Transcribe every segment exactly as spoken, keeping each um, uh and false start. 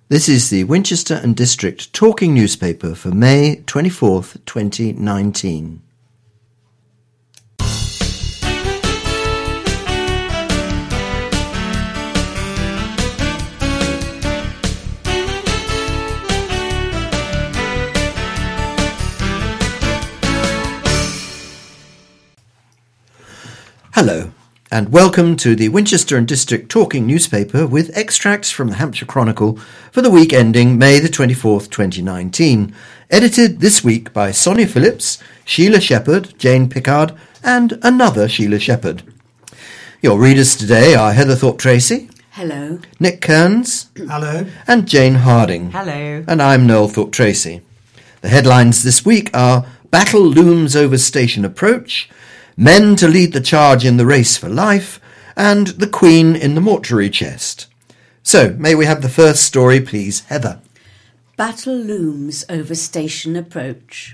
This is the Winchester and District Talking Newspaper for May twenty-fourth, twenty nineteen. Hello, and welcome to the Winchester and District Talking Newspaper with extracts from the Hampshire Chronicle for the week ending May the twenty-fourth, twenty nineteen, edited this week by Sonia Phillips, Sheila Shepherd, Jane Pickard, and another Sheila Shepherd. Your readers today are Heather Thorpe-Tracy. Hello. Nick Kearns. Hello. And Jane Harding. Hello. And I'm Noel Thorpe-Tracy. The headlines this week are Battle Looms Over Station Approach, Men to Lead the Charge in the Race for Life, and The Queen in the Mortuary Chest. So, may we have the first story, please, Heather? Battle looms over station approach.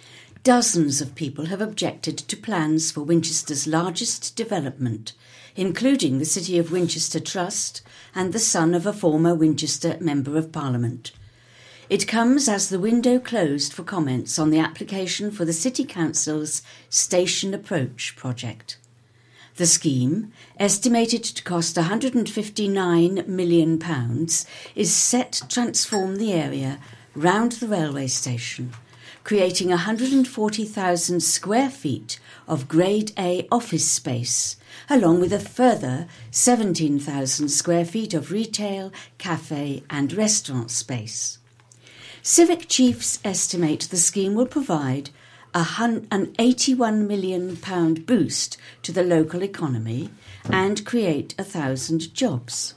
Dozens of people have objected to plans for Winchester's largest development, including the City of Winchester Trust and the son of a former Winchester Member of Parliament. It comes as the window closed for comments on the application for the City Council's Station Approach project. The scheme, estimated to cost one hundred fifty-nine million pounds, is set to transform the area round the railway station, creating one hundred forty thousand square feet of Grade A office space, along with a further seventeen thousand square feet of retail, cafe and restaurant space. Civic chiefs estimate the scheme will provide a hun- an eighty-one million pounds boost to the local economy and create a thousand jobs.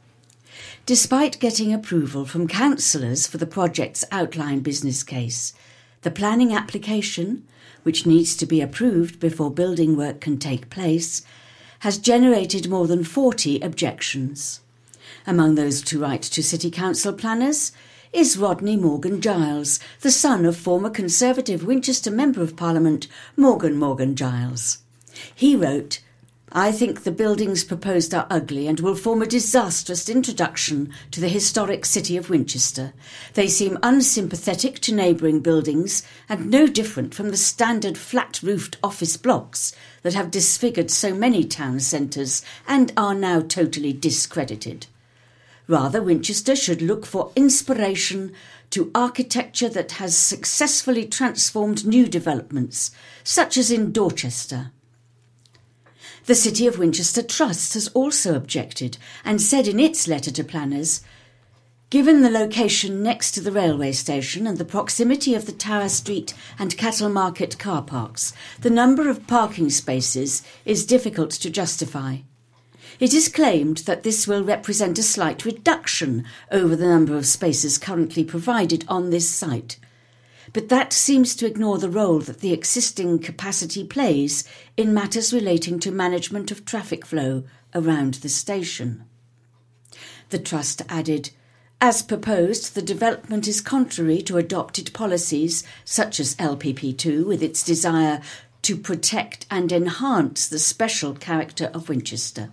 Despite getting approval from councillors for the project's outline business case, the planning application, which needs to be approved before building work can take place, has generated more than forty objections. Among those to write to City Council planners is Rodney Morgan Giles, the son of former Conservative Winchester Member of Parliament Morgan Morgan Giles. He wrote, "I think the buildings proposed are ugly and will form a disastrous introduction to the historic city of Winchester. They seem unsympathetic to neighbouring buildings and no different from the standard flat-roofed office blocks that have disfigured so many town centres and are now totally discredited. Rather, Winchester should look for inspiration to architecture that has successfully transformed new developments, such as in Dorchester." The City of Winchester Trust has also objected and said in its letter to planners, "Given the location next to the railway station and the proximity of the Tower Street and Cattle Market car parks, the number of parking spaces is difficult to justify. It is claimed that this will represent a slight reduction over the number of spaces currently provided on this site, but that seems to ignore the role that the existing capacity plays in matters relating to management of traffic flow around the station." The Trust added, "As proposed, the development is contrary to adopted policies such as L P P two with its desire to protect and enhance the special character of Winchester.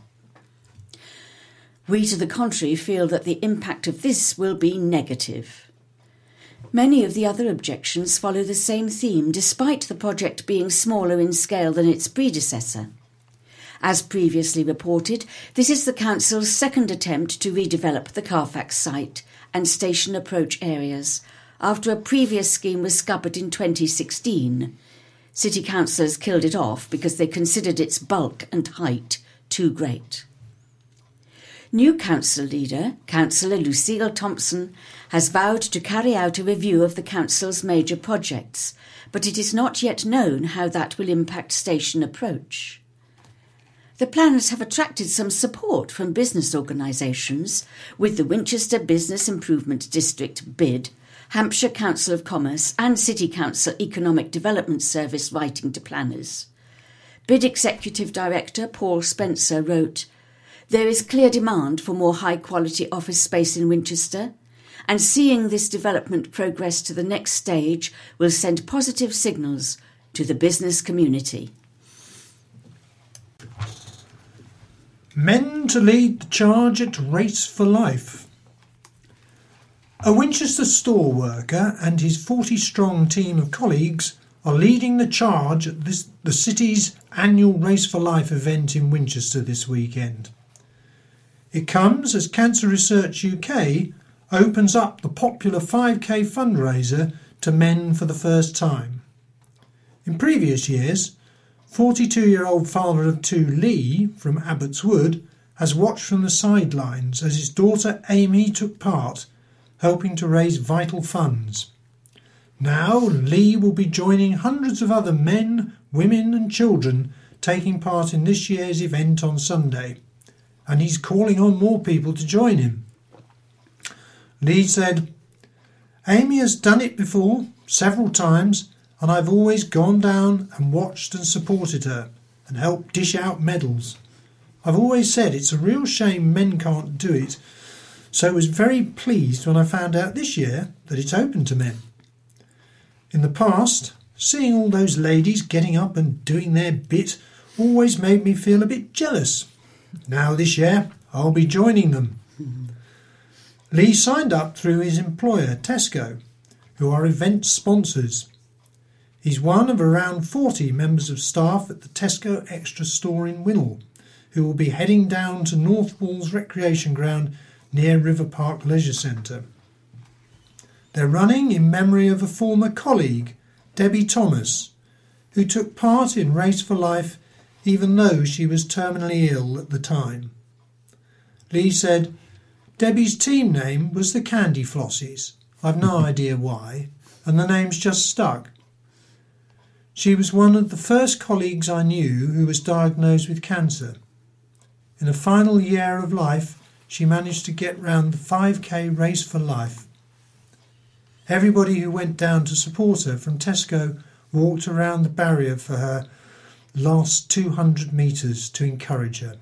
We, to the contrary, feel that the impact of this will be negative." Many of the other objections follow the same theme, despite the project being smaller in scale than its predecessor. As previously reported, this is the Council's second attempt to redevelop the Carfax site and station approach areas, after a previous scheme was scuppered in twenty sixteen. City councillors killed it off because they considered its bulk and height too great. New council leader, Councillor Lucille Thompson, has vowed to carry out a review of the council's major projects, but it is not yet known how that will impact station approach. The plans have attracted some support from business organisations, with the Winchester Business Improvement District B I D, Hampshire Council of Commerce and City Council Economic Development Service writing to planners. B I D Executive Director Paul Spencer wrote, "There is clear demand for more high-quality office space in Winchester, and seeing this development progress to the next stage will send positive signals to the business community." Men to lead the charge at Race for Life. A Winchester store worker and his forty-strong team of colleagues are leading the charge at this, the city's annual Race for Life event in Winchester this weekend. It comes as Cancer Research U K opens up the popular five K fundraiser to men for the first time. In previous years, forty-two-year-old father of two Lee from Abbots Wood has watched from the sidelines as his daughter Amy took part, helping to raise vital funds. Now Lee will be joining hundreds of other men, women and children taking part in this year's event on Sunday, and he's calling on more people to join him. Lee said, "Amy has done it before, several times, and I've always gone down and watched and supported her and helped dish out medals. I've always said it's a real shame men can't do it, so I was very pleased when I found out this year that it's open to men. In the past, seeing all those ladies getting up and doing their bit always made me feel a bit jealous. Now this year, I'll be joining them." Lee signed up through his employer, Tesco, who are event sponsors. He's one of around forty members of staff at the Tesco Extra store in Winnell, who will be heading down to North Walls Recreation Ground near River Park Leisure Centre. They're running in memory of a former colleague, Debbie Thomas, who took part in Race for Life even though she was terminally ill at the time. Lee said, "Debbie's team name was the Candy Flossies. I've no idea why, and the name's just stuck. She was one of the first colleagues I knew who was diagnosed with cancer. In the final year of life, she managed to get round the five K Race for Life. Everybody who went down to support her from Tesco walked around the barrier for her last two hundred metres to encourage her."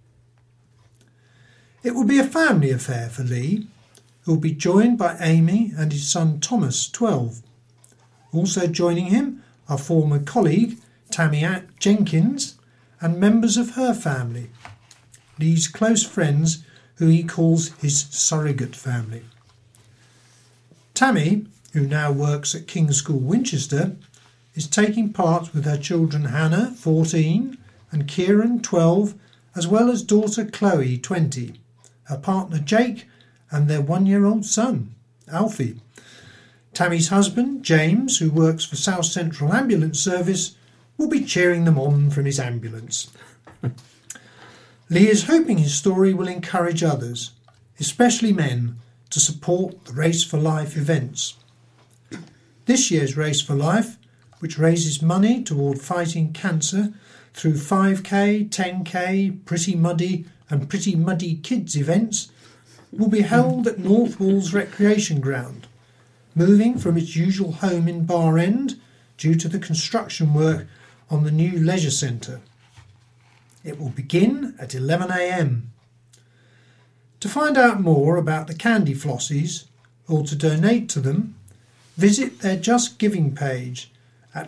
It will be a family affair for Lee, who will be joined by Amy and his son Thomas, twelve. Also joining him are former colleague Tammy Jenkins and members of her family, Lee's close friends who he calls his surrogate family. Tammy, who now works at King's School Winchester, is taking part with her children Hannah, fourteen, and Kieran, twelve, as well as daughter Chloe, twenty, her partner Jake, and their one-year-old son, Alfie. Tammy's husband, James, who works for South Central Ambulance Service, will be cheering them on from his ambulance. Lee is hoping his story will encourage others, especially men, to support the Race for Life events. This year's Race for Life, which raises money toward fighting cancer through five K, ten K, Pretty Muddy and Pretty Muddy Kids events, will be held at North Walls Recreation Ground, moving from its usual home in Bar End due to the construction work on the new leisure centre. It will begin at eleven a m. To find out more about the Candy Flossies or to donate to them, visit their Just Giving page at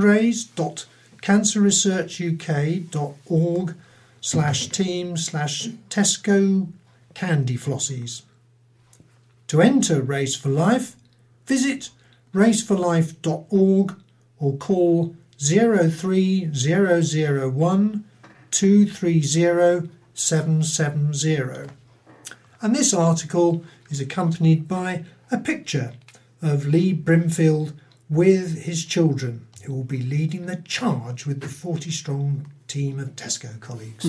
fundraise.cancerresearchuk.org slash team slash Tesco Candy Flossies. To enter Race for Life, visit race for life dot org or call zero three zero zero one two three zero seven seven zero. And this article is accompanied by a picture of Lee Brimfield with his children, who will be leading the charge with the forty-strong team of Tesco colleagues.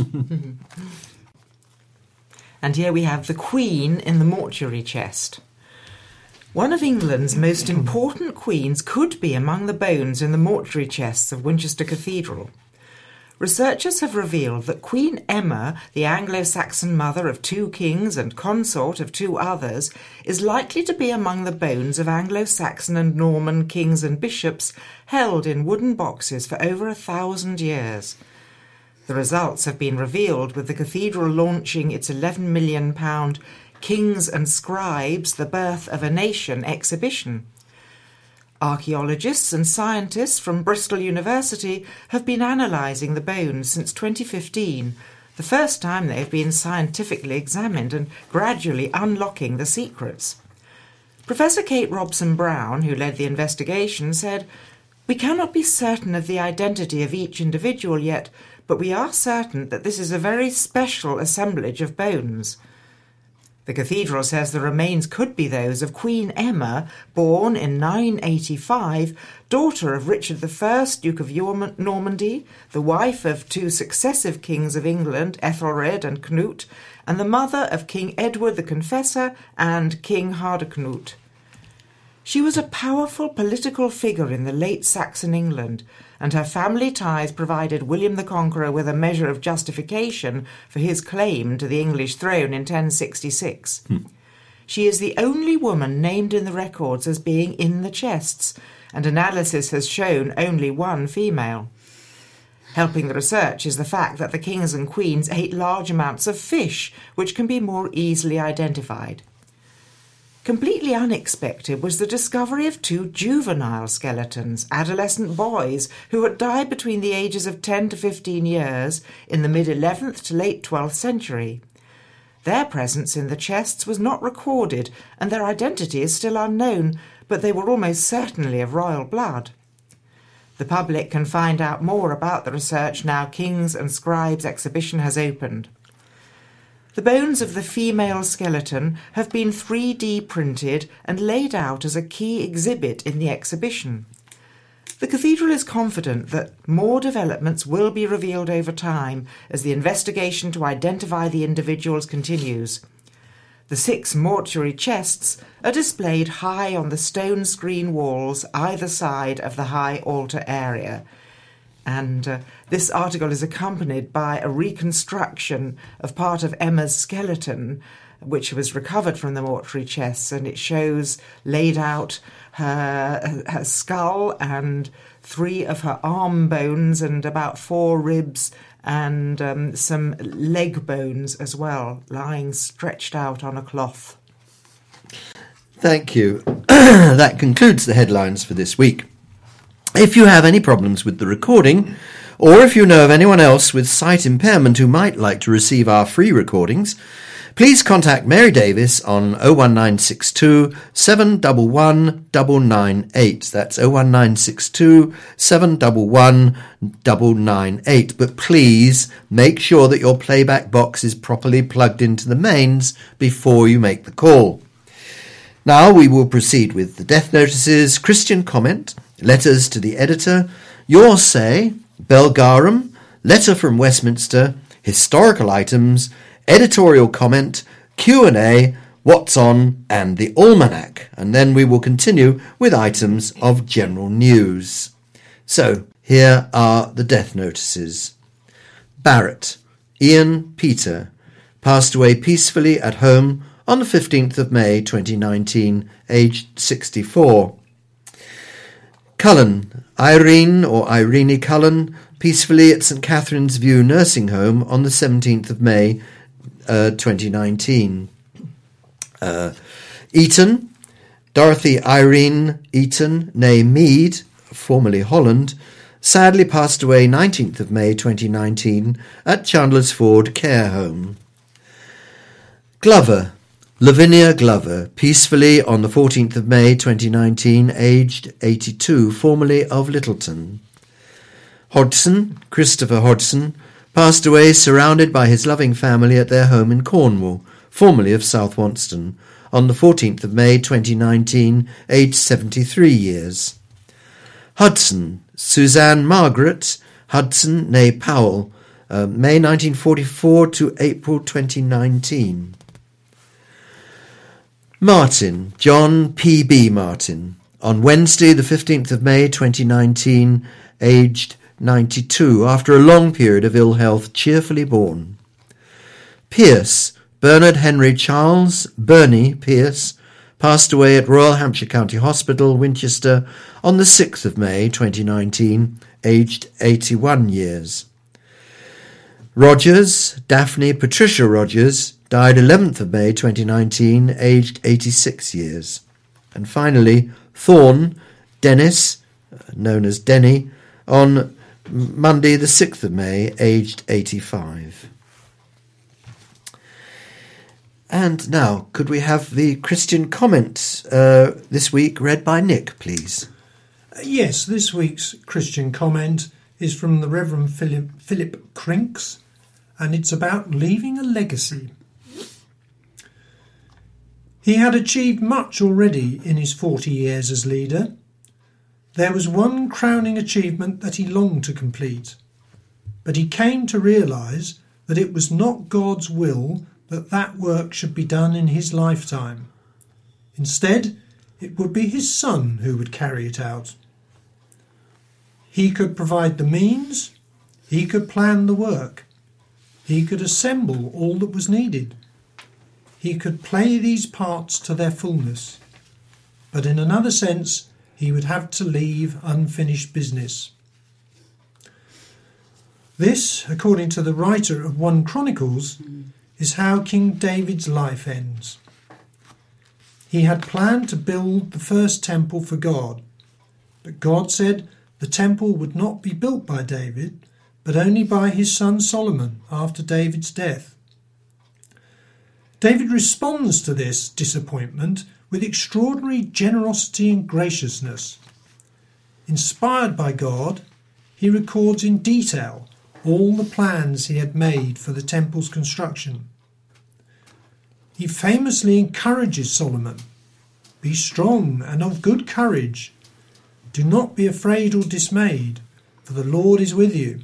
And here we have the Queen in the mortuary chest. One of England's most important queens could be among the bones in the mortuary chests of Winchester Cathedral. Researchers have revealed that Queen Emma, the Anglo-Saxon mother of two kings and consort of two others, is likely to be among the bones of Anglo-Saxon and Norman kings and bishops held in wooden boxes for over a thousand years. The results have been revealed with the cathedral launching its eleven million pounds Kings and Scribes, The Birth of a Nation exhibition. Archaeologists and scientists from Bristol University have been analysing the bones since twenty fifteen, the first time they have been scientifically examined and gradually unlocking the secrets. Professor Kate Robson-Brown, who led the investigation, said, "We cannot be certain of the identity of each individual yet, but we are certain that this is a very special assemblage of bones." The cathedral says the remains could be those of Queen Emma, born in nine eighty-five, daughter of Richard the First, Duke of Normandy, the wife of two successive kings of England, Ethelred and Canute, and the mother of King Edward the Confessor and King Hardicanute. She was a powerful political figure in the late Saxon England, and her family ties provided William the Conqueror with a measure of justification for his claim to the English throne in ten sixty-six. Hmm. She is the only woman named in the records as being in the chests, and analysis has shown only one female. Helping the research is the fact that the kings and queens ate large amounts of fish, which can be more easily identified. Completely unexpected was the discovery of two juvenile skeletons, adolescent boys, who had died between the ages of ten to fifteen years in the mid-eleventh to late twelfth century. Their presence in the chests was not recorded, and their identity is still unknown, but they were almost certainly of royal blood. The public can find out more about the research now Kings and Scribes exhibition has opened. The bones of the female skeleton have been three D printed and laid out as a key exhibit in the exhibition. The cathedral is confident that more developments will be revealed over time as the investigation to identify the individuals continues. The six mortuary chests are displayed high on the stone screen walls either side of the high altar area. And uh, this article is accompanied by a reconstruction of part of Emma's skeleton, which was recovered from the mortuary chests, and it shows laid out her, her skull and three of her arm bones and about four ribs and um, some leg bones as well, lying stretched out on a cloth. Thank you. That concludes the headlines for this week. If you have any problems with the recording, or if you know of anyone else with sight impairment who might like to receive our free recordings, please contact Mary Davis on oh one nine six two, seven one one, nine nine eight. That's oh one nine six two, seven one one, nine nine eight. But please make sure that your playback box is properly plugged into the mains before you make the call. Now we will proceed with the death notices, Christian comment, letters to the editor, your say, Belgarum, letter from Westminster, historical items, editorial comment, Q and A, what's on, and the almanac. And then we will continue with items of general news. So, here are the death notices. Barrett, Ian Peter, passed away peacefully at home on the fifteenth of May twenty nineteen, aged sixty-four. Cullen, Irene or Irene Cullen, peacefully at St Catherine's View Nursing Home on the seventeenth of May uh, twenty nineteen. Uh, Eton, Dorothy Irene Eton, née Mead, formerly Holland, sadly passed away nineteenth of May twenty nineteen at Chandler's Ford Care Home. Glover, Lavinia Glover, peacefully on the fourteenth of May twenty nineteen, aged eighty-two, formerly of Littleton. Hodgson, Christopher Hodgson, passed away surrounded by his loving family at their home in Cornwall, formerly of South Wonston, on the fourteenth of May twenty nineteen, aged seventy-three years. Hudson, Suzanne Margaret Hudson, née Powell, uh, May nineteen forty-four to April twenty nineteen. Martin, John P B Martin, on Wednesday the fifteenth of May twenty nineteen, aged ninety-two, after a long period of ill health, cheerfully born. Pierce, Bernard Henry Charles, Bernie Pierce, passed away at Royal Hampshire County Hospital, Winchester, on the sixth of May twenty nineteen, aged eighty-one years. Rogers, Daphne Patricia Rogers, died eleventh of May twenty nineteen, aged eighty-six years. And finally, Thorne, Dennis, known as Denny, on Monday the sixth of May, aged eighty-five. And now, could we have the Christian comment uh, this week read by Nick, please? Uh, yes, this week's Christian comment is from the Reverend Philip, Philip Crinks, and it's about leaving a legacy. He had achieved much already in his forty years as leader. There was one crowning achievement that he longed to complete, but he came to realise that it was not God's will that that work should be done in his lifetime. Instead, it would be his son who would carry it out. He could provide the means, he could plan the work, he could assemble all that was needed. He could play these parts to their fullness, but in another sense, he would have to leave unfinished business. This, according to the writer of First Chronicles, is how King David's life ends. He had planned to build the first temple for God, but God said the temple would not be built by David, but only by his son Solomon after David's death. David responds to this disappointment with extraordinary generosity and graciousness. Inspired by God, he records in detail all the plans he had made for the temple's construction. He famously encourages Solomon, "Be strong and of good courage. Do not be afraid or dismayed, for the Lord is with you."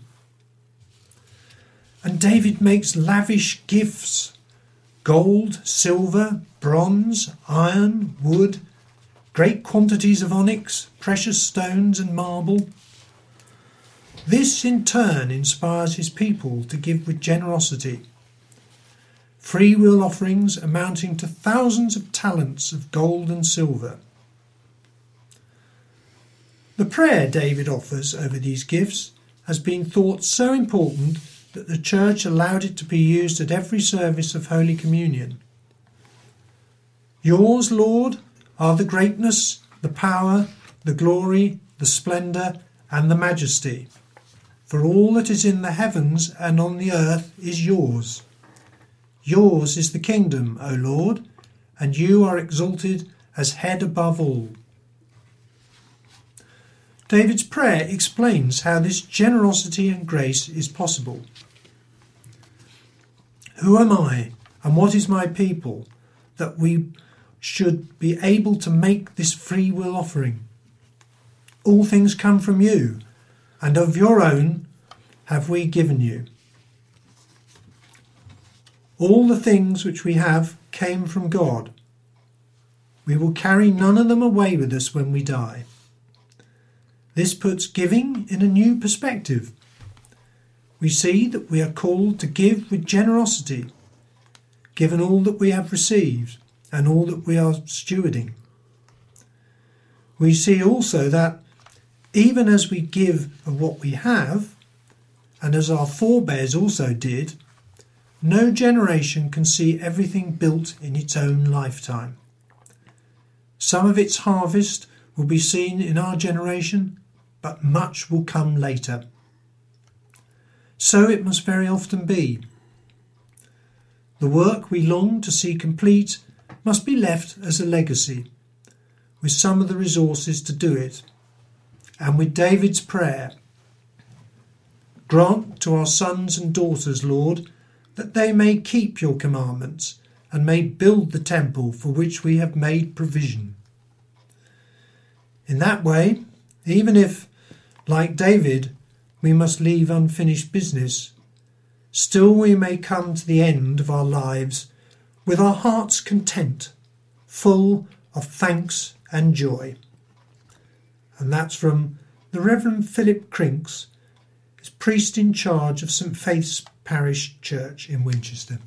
And David makes lavish gifts: gold, silver, bronze, iron, wood, great quantities of onyx, precious stones and marble. This in turn inspires his people to give with generosity. Free will offerings amounting to thousands of talents of gold and silver. The prayer David offers over these gifts has been thought so important that the Church allowed it to be used at every service of Holy Communion. Yours, Lord, are the greatness, the power, the glory, the splendour, and the majesty. For all that is in the heavens and on the earth is yours. Yours is the kingdom, O Lord, and you are exalted as head above all. David's prayer explains how this generosity and grace is possible. Who am I, and what is my people, that we should be able to make this free will offering? All things come from you, and of your own have we given you. All the things which we have came from God. We will carry none of them away with us when we die. This puts giving in a new perspective. We see that we are called to give with generosity, given all that we have received and all that we are stewarding. We see also that even as we give of what we have, and as our forebears also did, no generation can see everything built in its own lifetime. Some of its harvest will be seen in our generation, but much will come later. So it must very often be. The work we long to see complete must be left as a legacy, with some of the resources to do it. And with David's prayer, grant to our sons and daughters, Lord, that they may keep your commandments and may build the temple for which we have made provision. In that way, even if, like David, we must leave unfinished business, still we may come to the end of our lives with our hearts content, full of thanks and joy. And that's from the Reverend Philip Crinks, as priest in charge of St Faith's Parish Church in Winchester.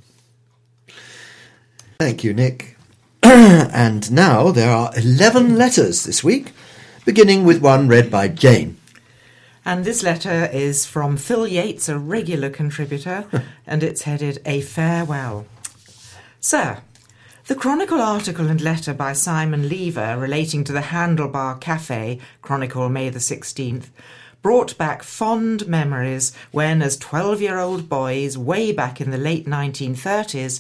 Thank you, Nick. And now there are eleven letters this week, beginning with one read by Jane. And this letter is from Phil Yates, a regular contributor, and it's headed A Farewell. Sir, the Chronicle article and letter by Simon Lever relating to the Handlebar Cafe, Chronicle May the sixteenth, brought back fond memories when, as twelve-year-old boys, way back in the late nineteen thirties,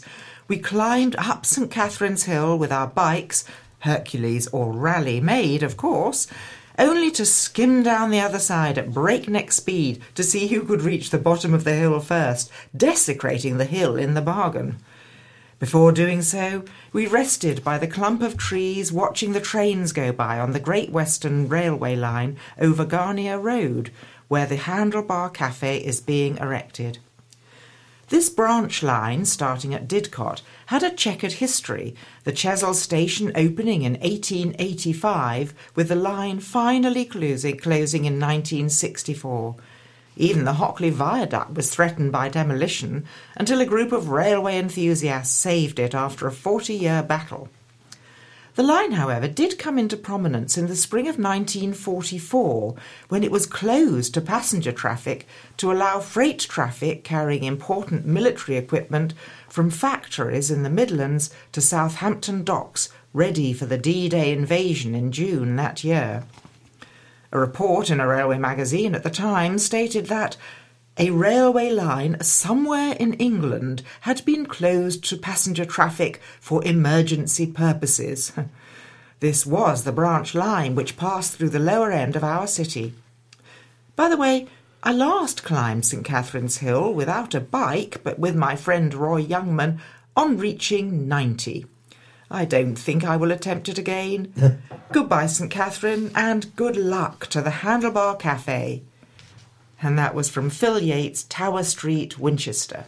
we climbed up St Catherine's Hill with our bikes, Hercules or Rally made, of course, only to skim down the other side at breakneck speed to see who could reach the bottom of the hill first, desecrating the hill in the bargain. Before doing so, we rested by the clump of trees watching the trains go by on the Great Western Railway line over Garnier Road, where the Handlebar Cafe is being erected. This branch line, starting at Didcot, had a checkered history, the Chesil station opening in eighteen eighty-five, with the line finally closing, closing in nineteen sixty-four. Even the Hockley Viaduct was threatened by demolition until a group of railway enthusiasts saved it after a forty-year battle. The line, however, did come into prominence in the spring of nineteen forty-four, when it was closed to passenger traffic to allow freight traffic carrying important military equipment from factories in the Midlands to Southampton docks, ready for the D-Day invasion in June that year. A report in a railway magazine at the time stated that a railway line somewhere in England had been closed to passenger traffic for emergency purposes. This was the branch line which passed through the lower end of our city. By the way, I last climbed St Catherine's Hill without a bike, but with my friend Roy Youngman, on reaching ninety. I don't think I will attempt it again. Goodbye, St Catherine, and good luck to the Handlebar Cafe. And that was from Phil Yates, Tower Street, Winchester.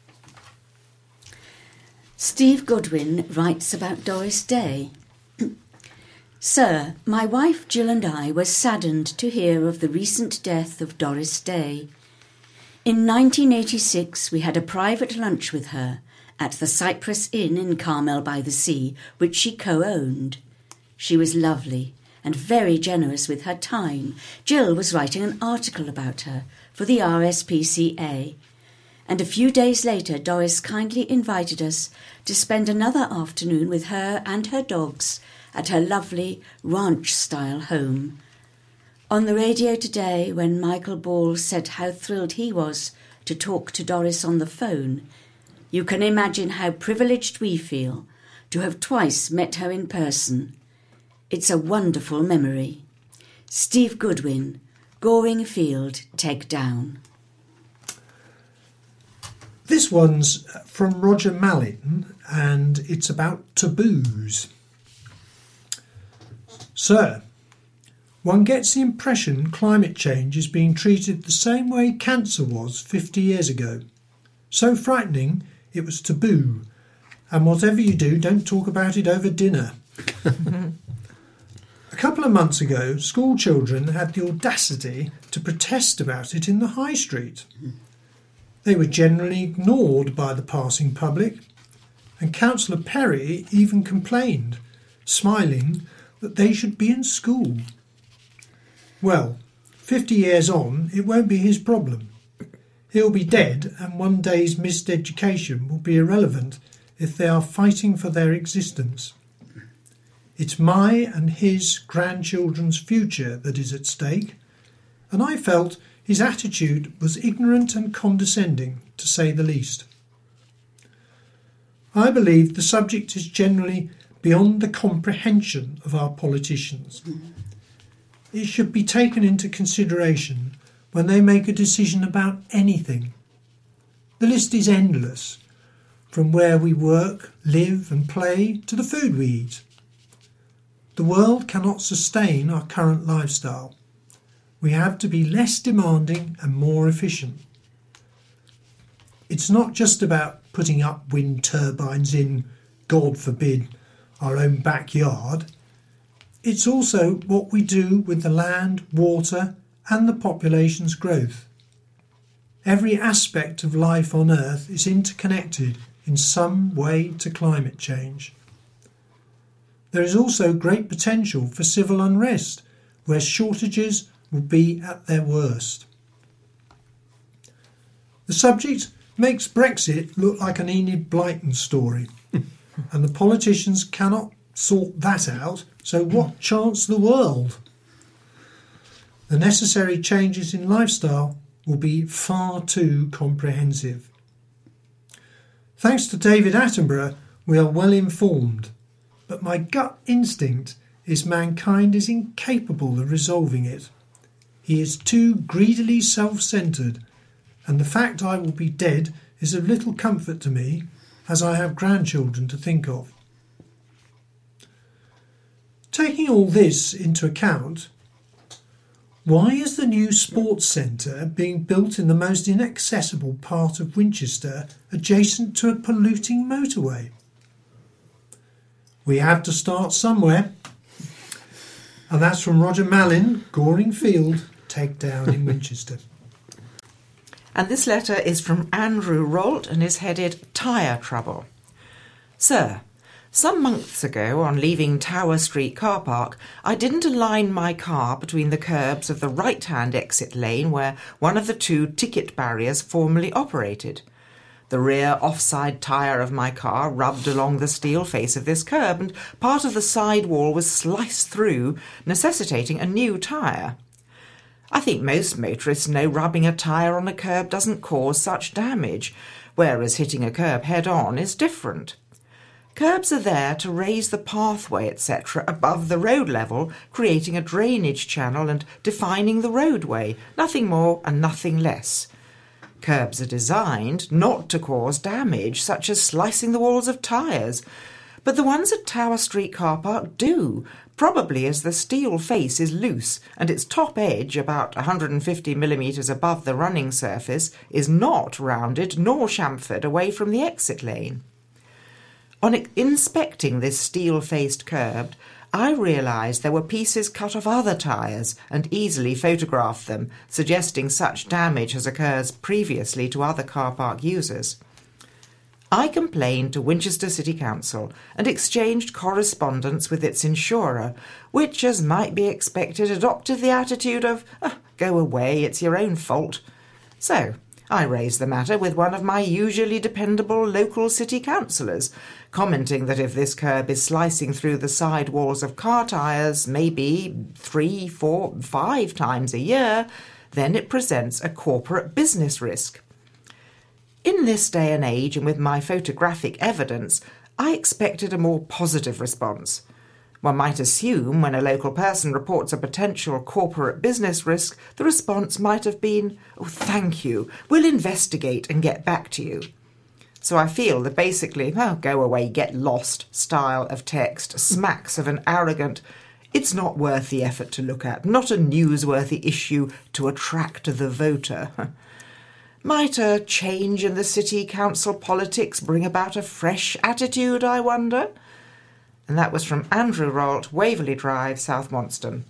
Steve Goodwin writes about Doris Day. Sir, my wife Jill and I were saddened to hear of the recent death of Doris Day. In nineteen eighty-six, we had a private lunch with her at the Cypress Inn in Carmel by the Sea, which she co-owned. She was lovely and very generous with her time. Jill was writing an article about her for the R S P C A, and a few days later Doris kindly invited us to spend another afternoon with her and her dogs at her lovely ranch-style home. On the radio today, when Michael Ball said how thrilled he was to talk to Doris on the phone, you can imagine how privileged we feel to have twice met her in person. It's a wonderful memory. Steve Goodwin, Goring Field, Take Down. This one's from Roger Mallin, and it's about taboos. Sir, one gets the impression climate change is being treated the same way cancer was fifty years ago. So frightening, it was taboo. And whatever you do, don't talk about it over dinner. A couple of months ago, school children had the audacity to protest about it in the high street. They were generally ignored by the passing public, and Councillor Perry even complained, smiling, that they should be in school. Well, fifty years on, it won't be his problem. He'll be dead, and one day's missed education will be irrelevant if they are fighting for their existence. It's my and his grandchildren's future that is at stake, and I felt his attitude was ignorant and condescending, to say the least. I believe the subject is generally beyond the comprehension of our politicians. It should be taken into consideration when they make a decision about anything. The list is endless, from where we work, live and play to the food we eat. The world cannot sustain our current lifestyle. We have to be less demanding and more efficient. It's not just about putting up wind turbines in, God forbid, our own backyard. It's also what we do with the land, water and the population's growth. Every aspect of life on Earth is interconnected in some way to climate change. There is also great potential for civil unrest, where shortages will be at their worst. The subject makes Brexit look like an Enid Blyton story, and the politicians cannot sort that out, so what chance the world? The necessary changes in lifestyle will be far too comprehensive. Thanks to David Attenborough, we are well informed, but my gut instinct is mankind is incapable of resolving it. He is too greedily self-centred, and the fact I will be dead is of little comfort to me, as I have grandchildren to think of. Taking all this into account, why is the new sports centre being built in the most inaccessible part of Winchester, adjacent to a polluting motorway? We have to start somewhere. And that's from Roger Mallin, Goring Field, Takedown in Winchester. And this letter is from Andrew Rolt and is headed Tyre Trouble. Sir, some months ago, on leaving Tower Street car park, I didn't align my car between the curbs of the right-hand exit lane where one of the two ticket barriers formerly operated. The rear offside tyre of my car rubbed along the steel face of this curb, and part of the side wall was sliced through, necessitating a new tyre. I think most motorists know rubbing a tyre on a curb doesn't cause such damage, whereas hitting a curb head-on is different. Curbs are there to raise the pathway, et cetera, above the road level, creating a drainage channel and defining the roadway, nothing more and nothing less. Curbs are designed not to cause damage, such as slicing the walls of tyres, but the ones at Tower Street car park do, probably as the steel face is loose and its top edge, about one hundred fifty millimetres above the running surface, is not rounded nor chamfered away from the exit lane. On inspecting this steel-faced curb, I realised there were pieces cut off other tyres and easily photographed them, suggesting such damage as occurs previously to other car park users. I complained to Winchester City Council and exchanged correspondence with its insurer, which, as might be expected, adopted the attitude of, oh, go away, it's your own fault. So I raised the matter with one of my usually dependable local city councillors, commenting that if this curb is slicing through the side walls of car tyres maybe three, four, five times a year, then it presents a corporate business risk. In this day and age, and with my photographic evidence, I expected a more positive response. One might assume when a local person reports a potential corporate business risk, the response might have been, oh, thank you, we'll investigate and get back to you. So I feel that basically, oh, go away, get lost style of text smacks of an arrogant, it's not worth the effort to look at, not a newsworthy issue to attract the voter. Might a change in the city council politics bring about a fresh attitude, I wonder? And that was from Andrew Rolt, Waverley Drive, South Monston.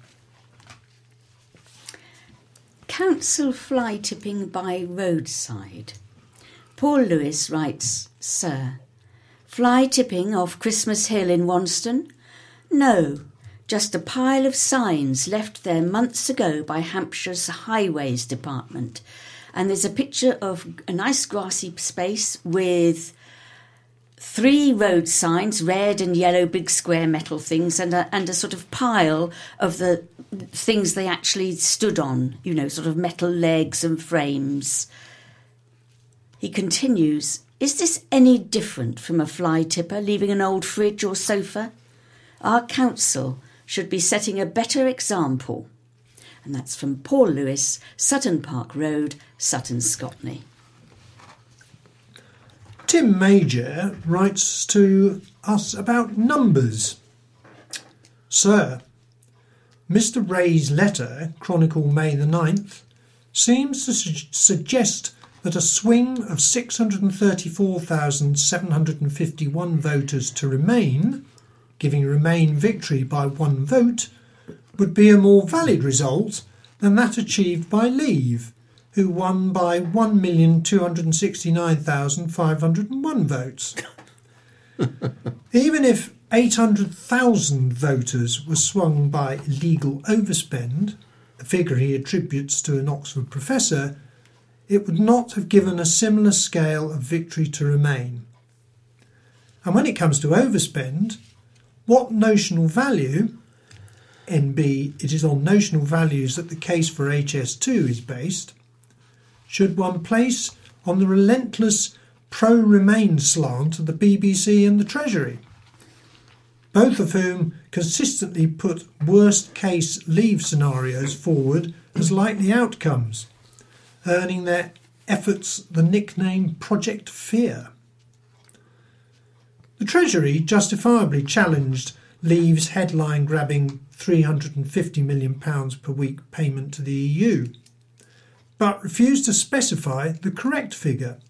Council fly tipping by roadside. Paul Lewis writes, Sir, fly tipping off Christmas Hill in Wanston? No, just a pile of signs left there months ago by Hampshire's Highways Department. And there's a picture of a nice grassy space with three road signs, red and yellow, big square metal things, and a, and a sort of pile of the things they actually stood on, you know, sort of metal legs and frames. He continues, is this any different from a fly tipper leaving an old fridge or sofa? Our council should be setting a better example. And that's from Paul Lewis, Sutton Park Road, Sutton, Scotney. Tim Major writes to us about numbers. Sir, Mister Ray's letter, Chronicle May the ninth, seems to su- suggest that a swing of six hundred thirty-four thousand seven hundred fifty-one voters to Remain, giving Remain victory by one vote, would be a more valid result than that achieved by Leave, who won by one million two hundred sixty-nine thousand five hundred one votes. Even if eight hundred thousand voters were swung by legal overspend, a figure he attributes to an Oxford professor, it would not have given a similar scale of victory to Remain. And when it comes to overspend, what notional value, N B, it is on notional values that the case for H S two is based, should one place on the relentless pro-Remain slant of the B B C and the Treasury, both of whom consistently put worst-case Leave scenarios forward as likely outcomes, earning their efforts the nickname Project Fear. The Treasury justifiably challenged Leave's headline-grabbing three hundred fifty million pounds per week payment to the E U, but refused to specify the correct figure.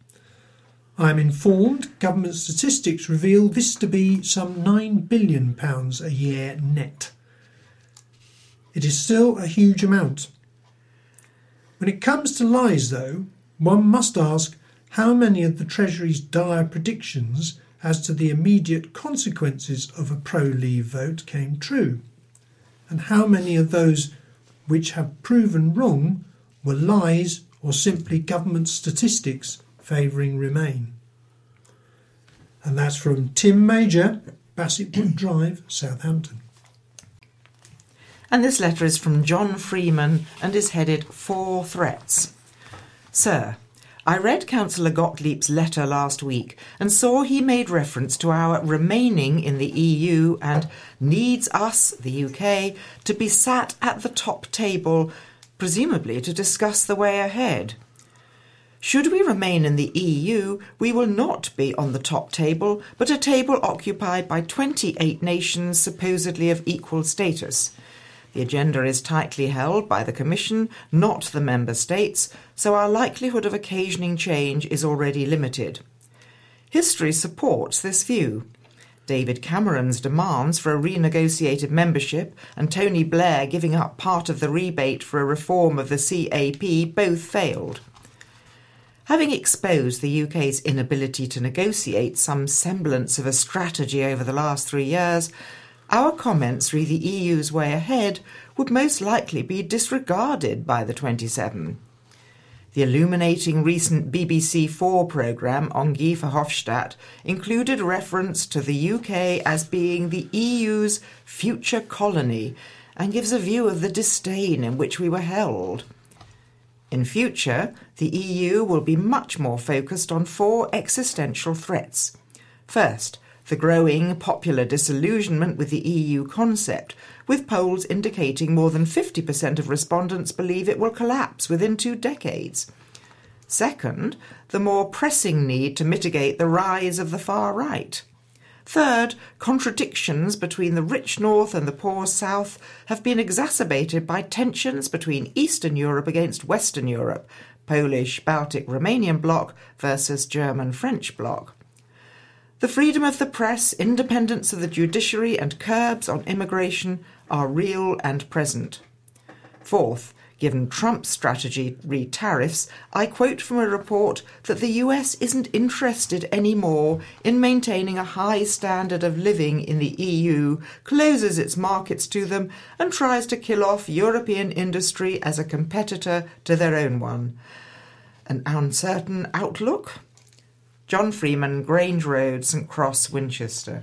I am informed government statistics reveal this to be some nine billion pounds a year net. It is still a huge amount. When it comes to lies, though, one must ask how many of the Treasury's dire predictions as to the immediate consequences of a pro-Leave vote came true, and how many of those which have proven wrong were lies or simply government statistics favouring Remain. And that's from Tim Major, Bassettwood Drive, Southampton. And this letter is from John Freeman and is headed Four Threats. Sir, I read Councillor Gottlieb's letter last week and saw he made reference to our remaining in the E U and needs us, the U K, to be sat at the top table, presumably to discuss the way ahead. Should we remain in the E U, we will not be on the top table, but a table occupied by twenty-eight nations supposedly of equal status. The agenda is tightly held by the Commission, not the Member States, so our likelihood of occasioning change is already limited. History supports this view. David Cameron's demands for a renegotiated membership and Tony Blair giving up part of the rebate for a reform of the C A P both failed. Having exposed the U K's inability to negotiate some semblance of a strategy over the last three years, our comments re the E U's way ahead would most likely be disregarded by the twenty-seven. The illuminating recent B B C four programme on Guy Verhofstadt included reference to the U K as being the E U's future colony and gives a view of the disdain in which we were held. In future, the E U will be much more focused on four existential threats. First, the growing popular disillusionment with the E U concept, with polls indicating more than fifty percent of respondents believe it will collapse within two decades. Second, the more pressing need to mitigate the rise of the far right. Third, contradictions between the rich North and the poor South have been exacerbated by tensions between Eastern Europe against Western Europe, Polish, Baltic, Romanian bloc versus German-French bloc. The freedom of the press, independence of the judiciary and curbs on immigration are real and present. Fourth, given Trump's strategy re tariffs, I quote from a report that the U S isn't interested anymore in maintaining a high standard of living in the E U, closes its markets to them, and tries to kill off European industry as a competitor to their own one. An uncertain outlook? John Freeman, Grange Road, St Cross, Winchester.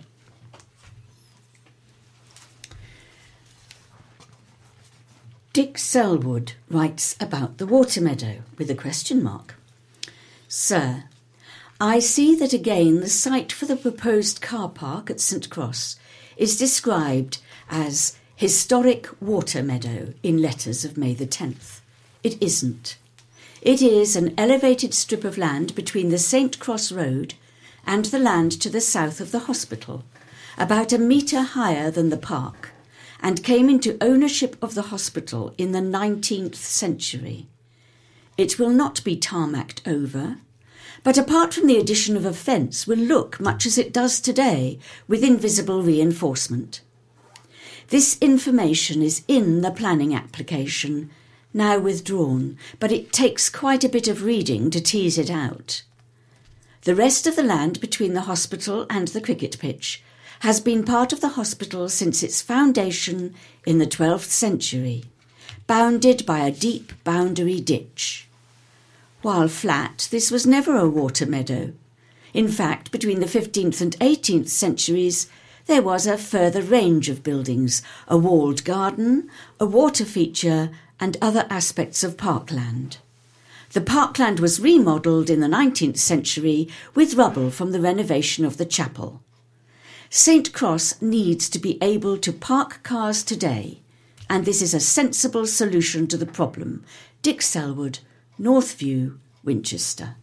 Dick Selwood writes about the water meadow with a question mark. Sir, I see that again the site for the proposed car park at St Cross is described as historic water meadow in letters of May the tenth. It isn't. It is an elevated strip of land between the Saint Cross Road and the land to the south of the hospital, about a metre higher than the park, and came into ownership of the hospital in the nineteenth century. It will not be tarmacked over, but apart from the addition of a fence will look much as it does today, with invisible reinforcement. This information is in the planning application, now withdrawn, but it takes quite a bit of reading to tease it out. The rest of the land between the hospital and the cricket pitch has been part of the hospital since its foundation in the twelfth century, bounded by a deep boundary ditch. While flat, this was never a water meadow. In fact, between the fifteenth and eighteenth centuries, there was a further range of buildings, a walled garden, a water feature, and other aspects of parkland. The parkland was remodelled in the nineteenth century with rubble from the renovation of the chapel. Saint Cross needs to be able to park cars today, and this is a sensible solution to the problem. Dick Selwood, Northview, Winchester.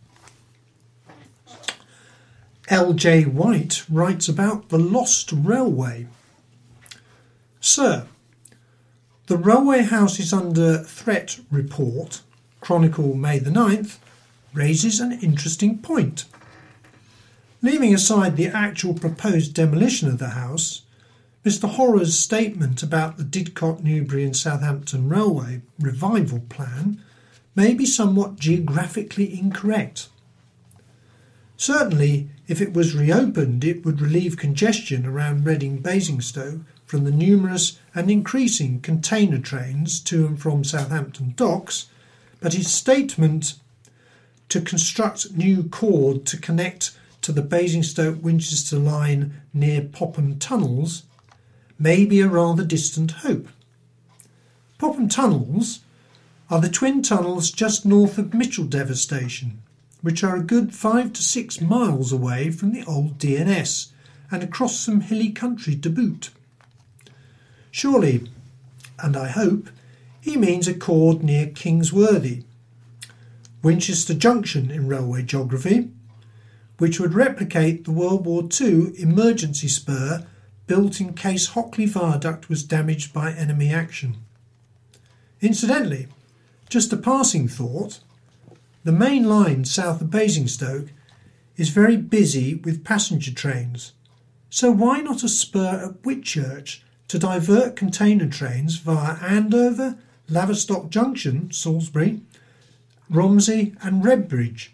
L J White writes about the lost railway. Sir, the railway house is under threat report, Chronicle May the ninth, raises an interesting point. Leaving aside the actual proposed demolition of the house, Mister Horror's statement about the Didcot, Newbury and Southampton Railway revival plan may be somewhat geographically incorrect. Certainly, if it was reopened, it would relieve congestion around Reading Basingstoke from the numerous and increasing container trains to and from Southampton docks, but his statement to construct new cord to connect to the Basingstoke-Winchester line near Popham Tunnels may be a rather distant hope. Popham Tunnels are the twin tunnels just north of Micheldever Station, which are a good five to six miles away from the old D N S and across some hilly country to boot. Surely, and I hope, he means a cord near Kingsworthy, Winchester Junction in railway geography, which would replicate the World War Two emergency spur built in case Hockley Viaduct was damaged by enemy action. Incidentally, just a passing thought, the main line south of Basingstoke is very busy with passenger trains, so why not a spur at Whitchurch to divert container trains via Andover, Laverstock Junction, Salisbury, Romsey and Redbridge?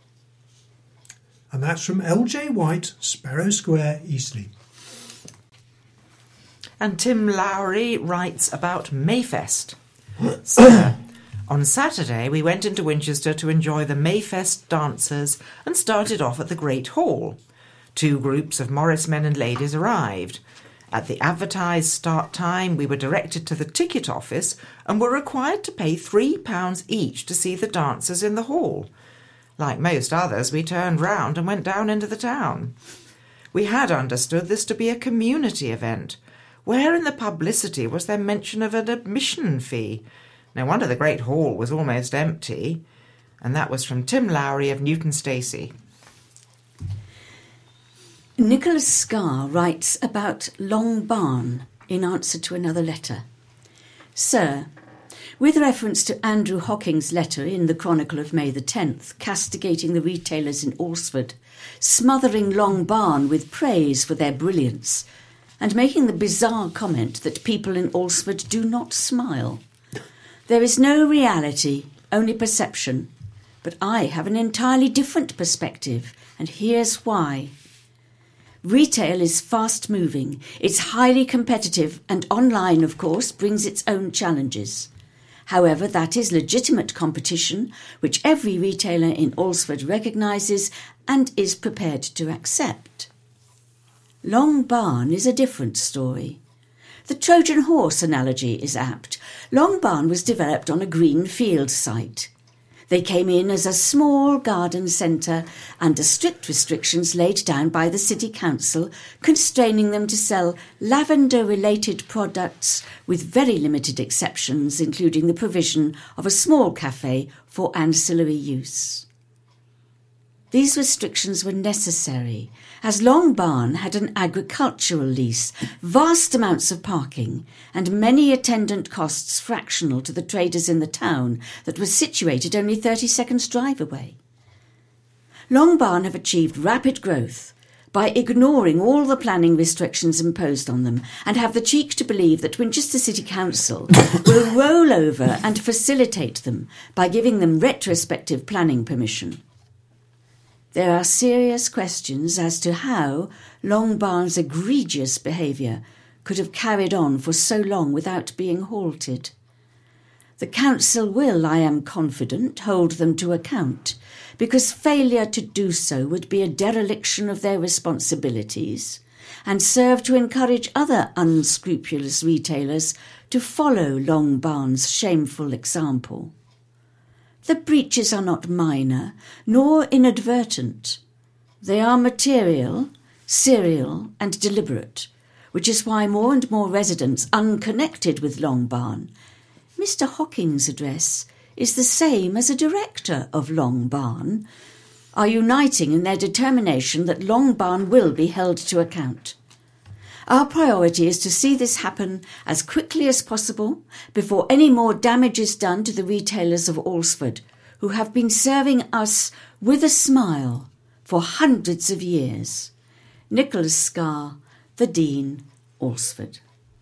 And that's from L J White, Sparrow Square, Eastleigh. And Tim Lowry writes about Mayfest. So, on Saturday, we went into Winchester to enjoy the Mayfest dancers and started off at the Great Hall. Two groups of Morris men and ladies arrived. At the advertised start time, we were directed to the ticket office and were required to pay three pounds each to see the dancers in the hall. Like most others, we turned round and went down into the town. We had understood this to be a community event. Where in the publicity was there mention of an admission fee? No wonder the Great Hall was almost empty. And that was from Tim Lowry of Newton Stacey. Nicholas Scarr writes about Long Barn in answer to another letter. Sir, with reference to Andrew Hocking's letter in the Chronicle of May the tenth, castigating the retailers in Alresford, smothering Long Barn with praise for their brilliance, and making the bizarre comment that people in Alresford do not smile. There is no reality, only perception, but I have an entirely different perspective, and here's why. Retail is fast-moving, it's highly competitive, and online, of course, brings its own challenges. However, that is legitimate competition, which every retailer in Alresford recognises and is prepared to accept. Long Barn is a different story. The Trojan horse analogy is apt. Long Barn was developed on a green field site. They came in as a small garden centre under strict restrictions laid down by the City Council, constraining them to sell lavender-related products with very limited exceptions, including the provision of a small cafe for ancillary use. These restrictions were necessary, as Long Barn had an agricultural lease, vast amounts of parking, and many attendant costs fractional to the traders in the town that was situated only thirty seconds' drive away. Long Barn have achieved rapid growth by ignoring all the planning restrictions imposed on them, and have the cheek to believe that Winchester City Council will roll over and facilitate them by giving them retrospective planning permission. There are serious questions as to how Long Barn's egregious behaviour could have carried on for so long without being halted. The Council will, I am confident, hold them to account, because failure to do so would be a dereliction of their responsibilities and serve to encourage other unscrupulous retailers to follow Long Barn's shameful example. The breaches are not minor, nor inadvertent. They are material, serial and deliberate, which is why more and more residents unconnected with Long Barn. Mister Hocking's address is the same as a director of Long Barn, are uniting in their determination that Long Barn will be held to account. Our priority is to see this happen as quickly as possible before any more damage is done to the retailers of Alresford, who have been serving us with a smile for hundreds of years. Nicholas Scarr, the Dean, Alresford.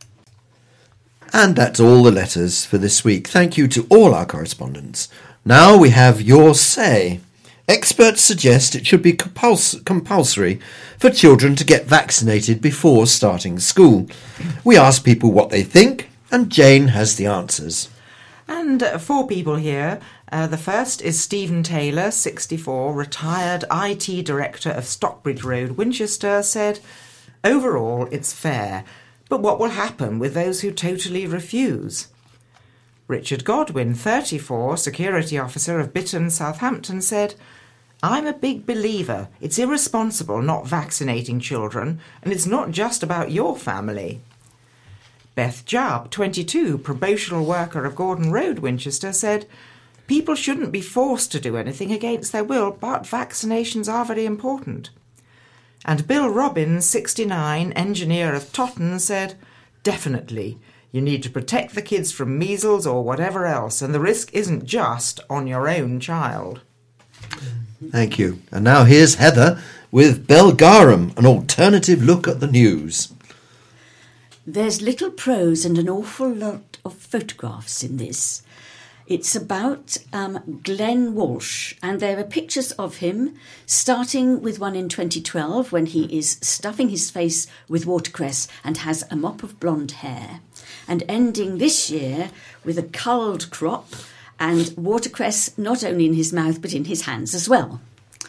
And that's all the letters for this week. Thank you to all our correspondents. Now we have your say. Experts suggest it should be compuls- compulsory for children to get vaccinated before starting school. We ask people what they think, and Jane has the answers. And uh, four people here. Uh, the first is Stephen Taylor, sixty-four, retired I T director of Stockbridge Road, Winchester, said, "Overall, it's fair, but what will happen with those who totally refuse?" Richard Godwin, thirty-four, security officer of Bitton, Southampton, said, "I'm a big believer. It's irresponsible not vaccinating children, and it's not just about your family." Beth Jubb, twenty-two, probational worker of Gordon Road, Winchester, said, "People shouldn't be forced to do anything against their will, but vaccinations are very important." And Bill Robbins, sixty-nine, engineer of Totton, said, "Definitely. You need to protect the kids from measles or whatever else, and the risk isn't just on your own child." Thank you. And now here's Heather with Belgarum, an alternative look at the news. There's little prose and an awful lot of photographs in this. It's about um, Glenn Walsh, and there are pictures of him, starting with one in twenty twelve when he is stuffing his face with watercress and has a mop of blonde hair, and ending this year with a culled crop and watercress not only in his mouth but in his hands as well.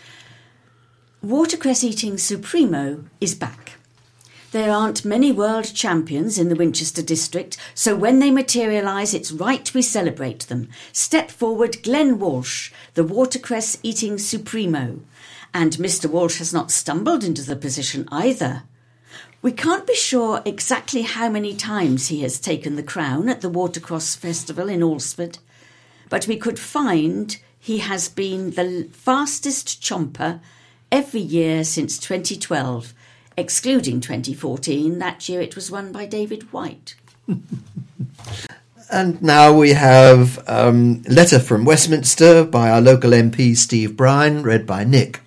Watercress eating Supremo is back. There aren't many world champions in the Winchester district, so when they materialise, it's right we celebrate them. Step forward, Glenn Walsh, the watercress eating Supremo. And Mister Walsh has not stumbled into the position either. We can't be sure exactly how many times he has taken the crown at the Watercross Festival in Alresford, but we could find he has been the fastest chomper every year since twenty twelve, excluding twenty fourteen. That year it was won by David White. And now we have a um, letter from Westminster by our local M P Steve Bryan, read by Nick.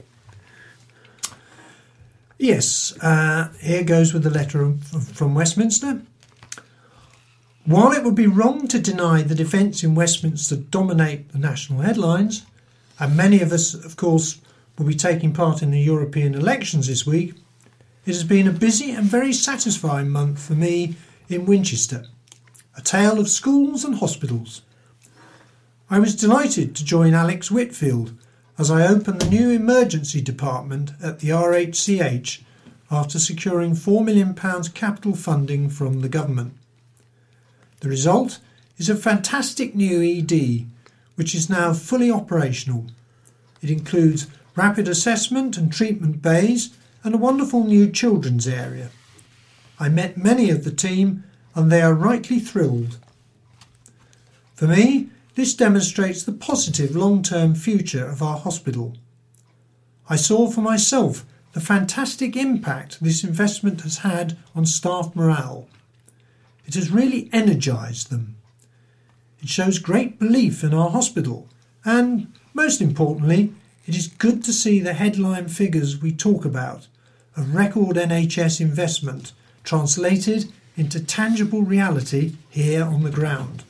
Yes, uh, here goes with the letter from Westminster. While it would be wrong to deny that events in Westminster dominate the national headlines, and many of us, of course, will be taking part in the European elections this week, it has been a busy and very satisfying month for me in Winchester, a tale of schools and hospitals. I was delighted to join Alex Whitfield as I opened the new emergency department at the R H C H after securing four million pounds capital funding from the government. The result is a fantastic new E D, which is now fully operational. It includes rapid assessment and treatment bays and a wonderful new children's area. I met many of the team and they are rightly thrilled. For me, this demonstrates the positive long-term future of our hospital. I saw for myself the fantastic impact this investment has had on staff morale. It has really energised them. It shows great belief in our hospital and, most importantly, it is good to see the headline figures we talk about of record N H S investment translated into tangible reality here on the ground.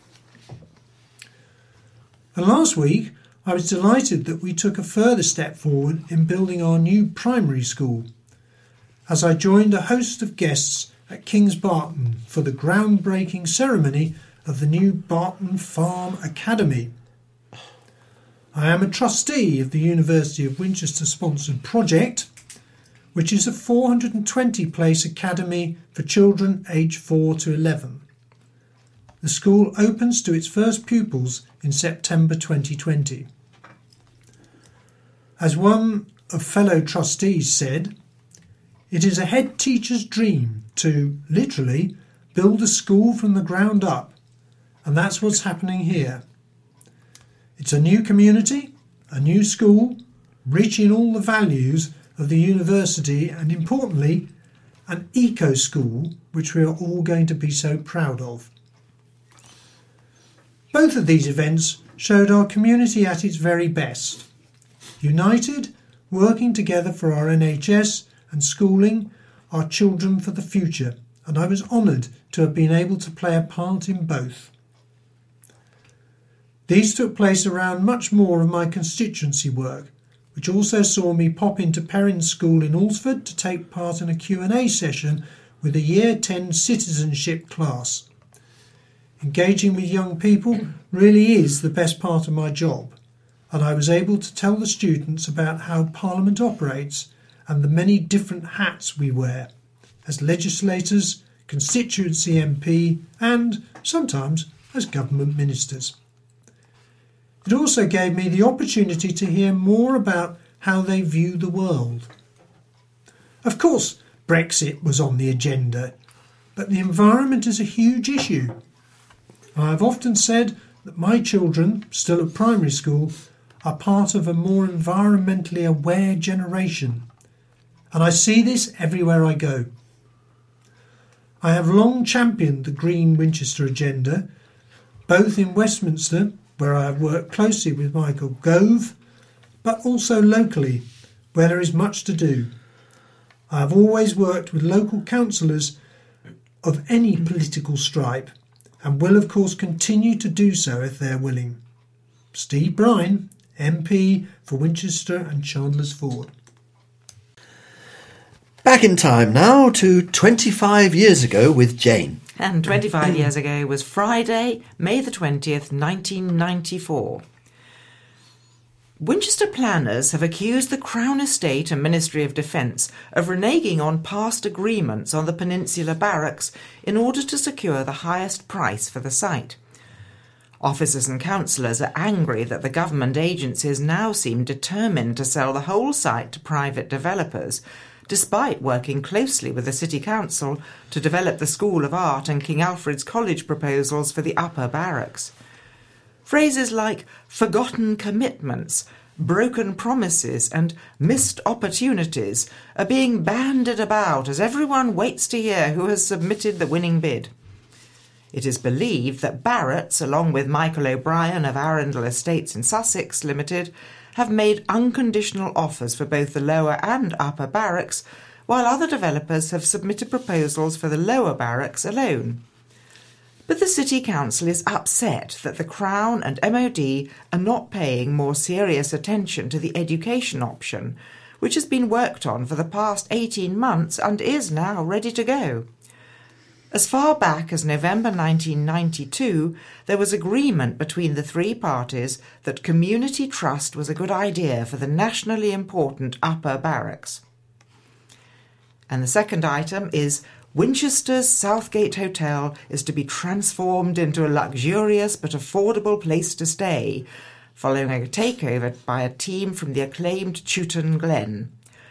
And last week, I was delighted that we took a further step forward in building our new primary school, as I joined a host of guests at Kings Barton for the groundbreaking ceremony of the new Barton Farm Academy. I am a trustee of the University of Winchester sponsored project, which is a four hundred twenty place academy for children aged four to eleven. The school opens to its first pupils in September twenty twenty. As one of fellow trustees said, "It is a head teacher's dream to, literally, build a school from the ground up, and that's what's happening here. It's a new community, a new school, rich in all the values of the university, and importantly, an eco-school which we are all going to be so proud of." Both of these events showed our community at its very best. United, working together for our N H S and schooling our children for the future, and I was honoured to have been able to play a part in both. These took place around much more of my constituency work, which also saw me pop into Perrin School in Alresford to take part in a Q and A session with a Year ten citizenship class. Engaging with young people really is the best part of my job, and I was able to tell the students about how Parliament operates and the many different hats we wear as legislators, constituency M P and, sometimes, as government ministers. It also gave me the opportunity to hear more about how they view the world. Of course, Brexit was on the agenda, but the environment is a huge issue. I have often said that my children, still at primary school, are part of a more environmentally aware generation, and I see this everywhere I go. I have long championed the Green Winchester agenda, both in Westminster, where I have worked closely with Michael Gove, but also locally, where there is much to do. I have always worked with local councillors of any political stripe, and will of course continue to do so if they are willing. Steve Brine, M P for Winchester and Chandler's Ford. Back in time now to twenty-five years ago with Jane. And twenty-five years ago was Friday, May the twentieth, nineteen ninety-four. Winchester planners have accused the Crown Estate and Ministry of Defence of reneging on past agreements on the Peninsula Barracks in order to secure the highest price for the site. Officers and councillors are angry that the government agencies now seem determined to sell the whole site to private developers, despite working closely with the City Council to develop the School of Art and King Alfred's College proposals for the upper barracks. Phrases like forgotten commitments, broken promises and missed opportunities are being bandied about as everyone waits to hear who has submitted the winning bid. It is believed that Barratt's, along with Michael O'Brien of Arundel Estates in Sussex Limited, have made unconditional offers for both the lower and upper barracks, while other developers have submitted proposals for the lower barracks alone. But the City Council is upset that the Crown and M O D are not paying more serious attention to the education option, which has been worked on for the past eighteen months and is now ready to go. As far back as November nineteen ninety-two, there was agreement between the three parties that community trust was a good idea for the nationally important upper barracks. And the second item is Winchester's Southgate Hotel is to be transformed into a luxurious but affordable place to stay, following a takeover by a team from the acclaimed Chewton Glen.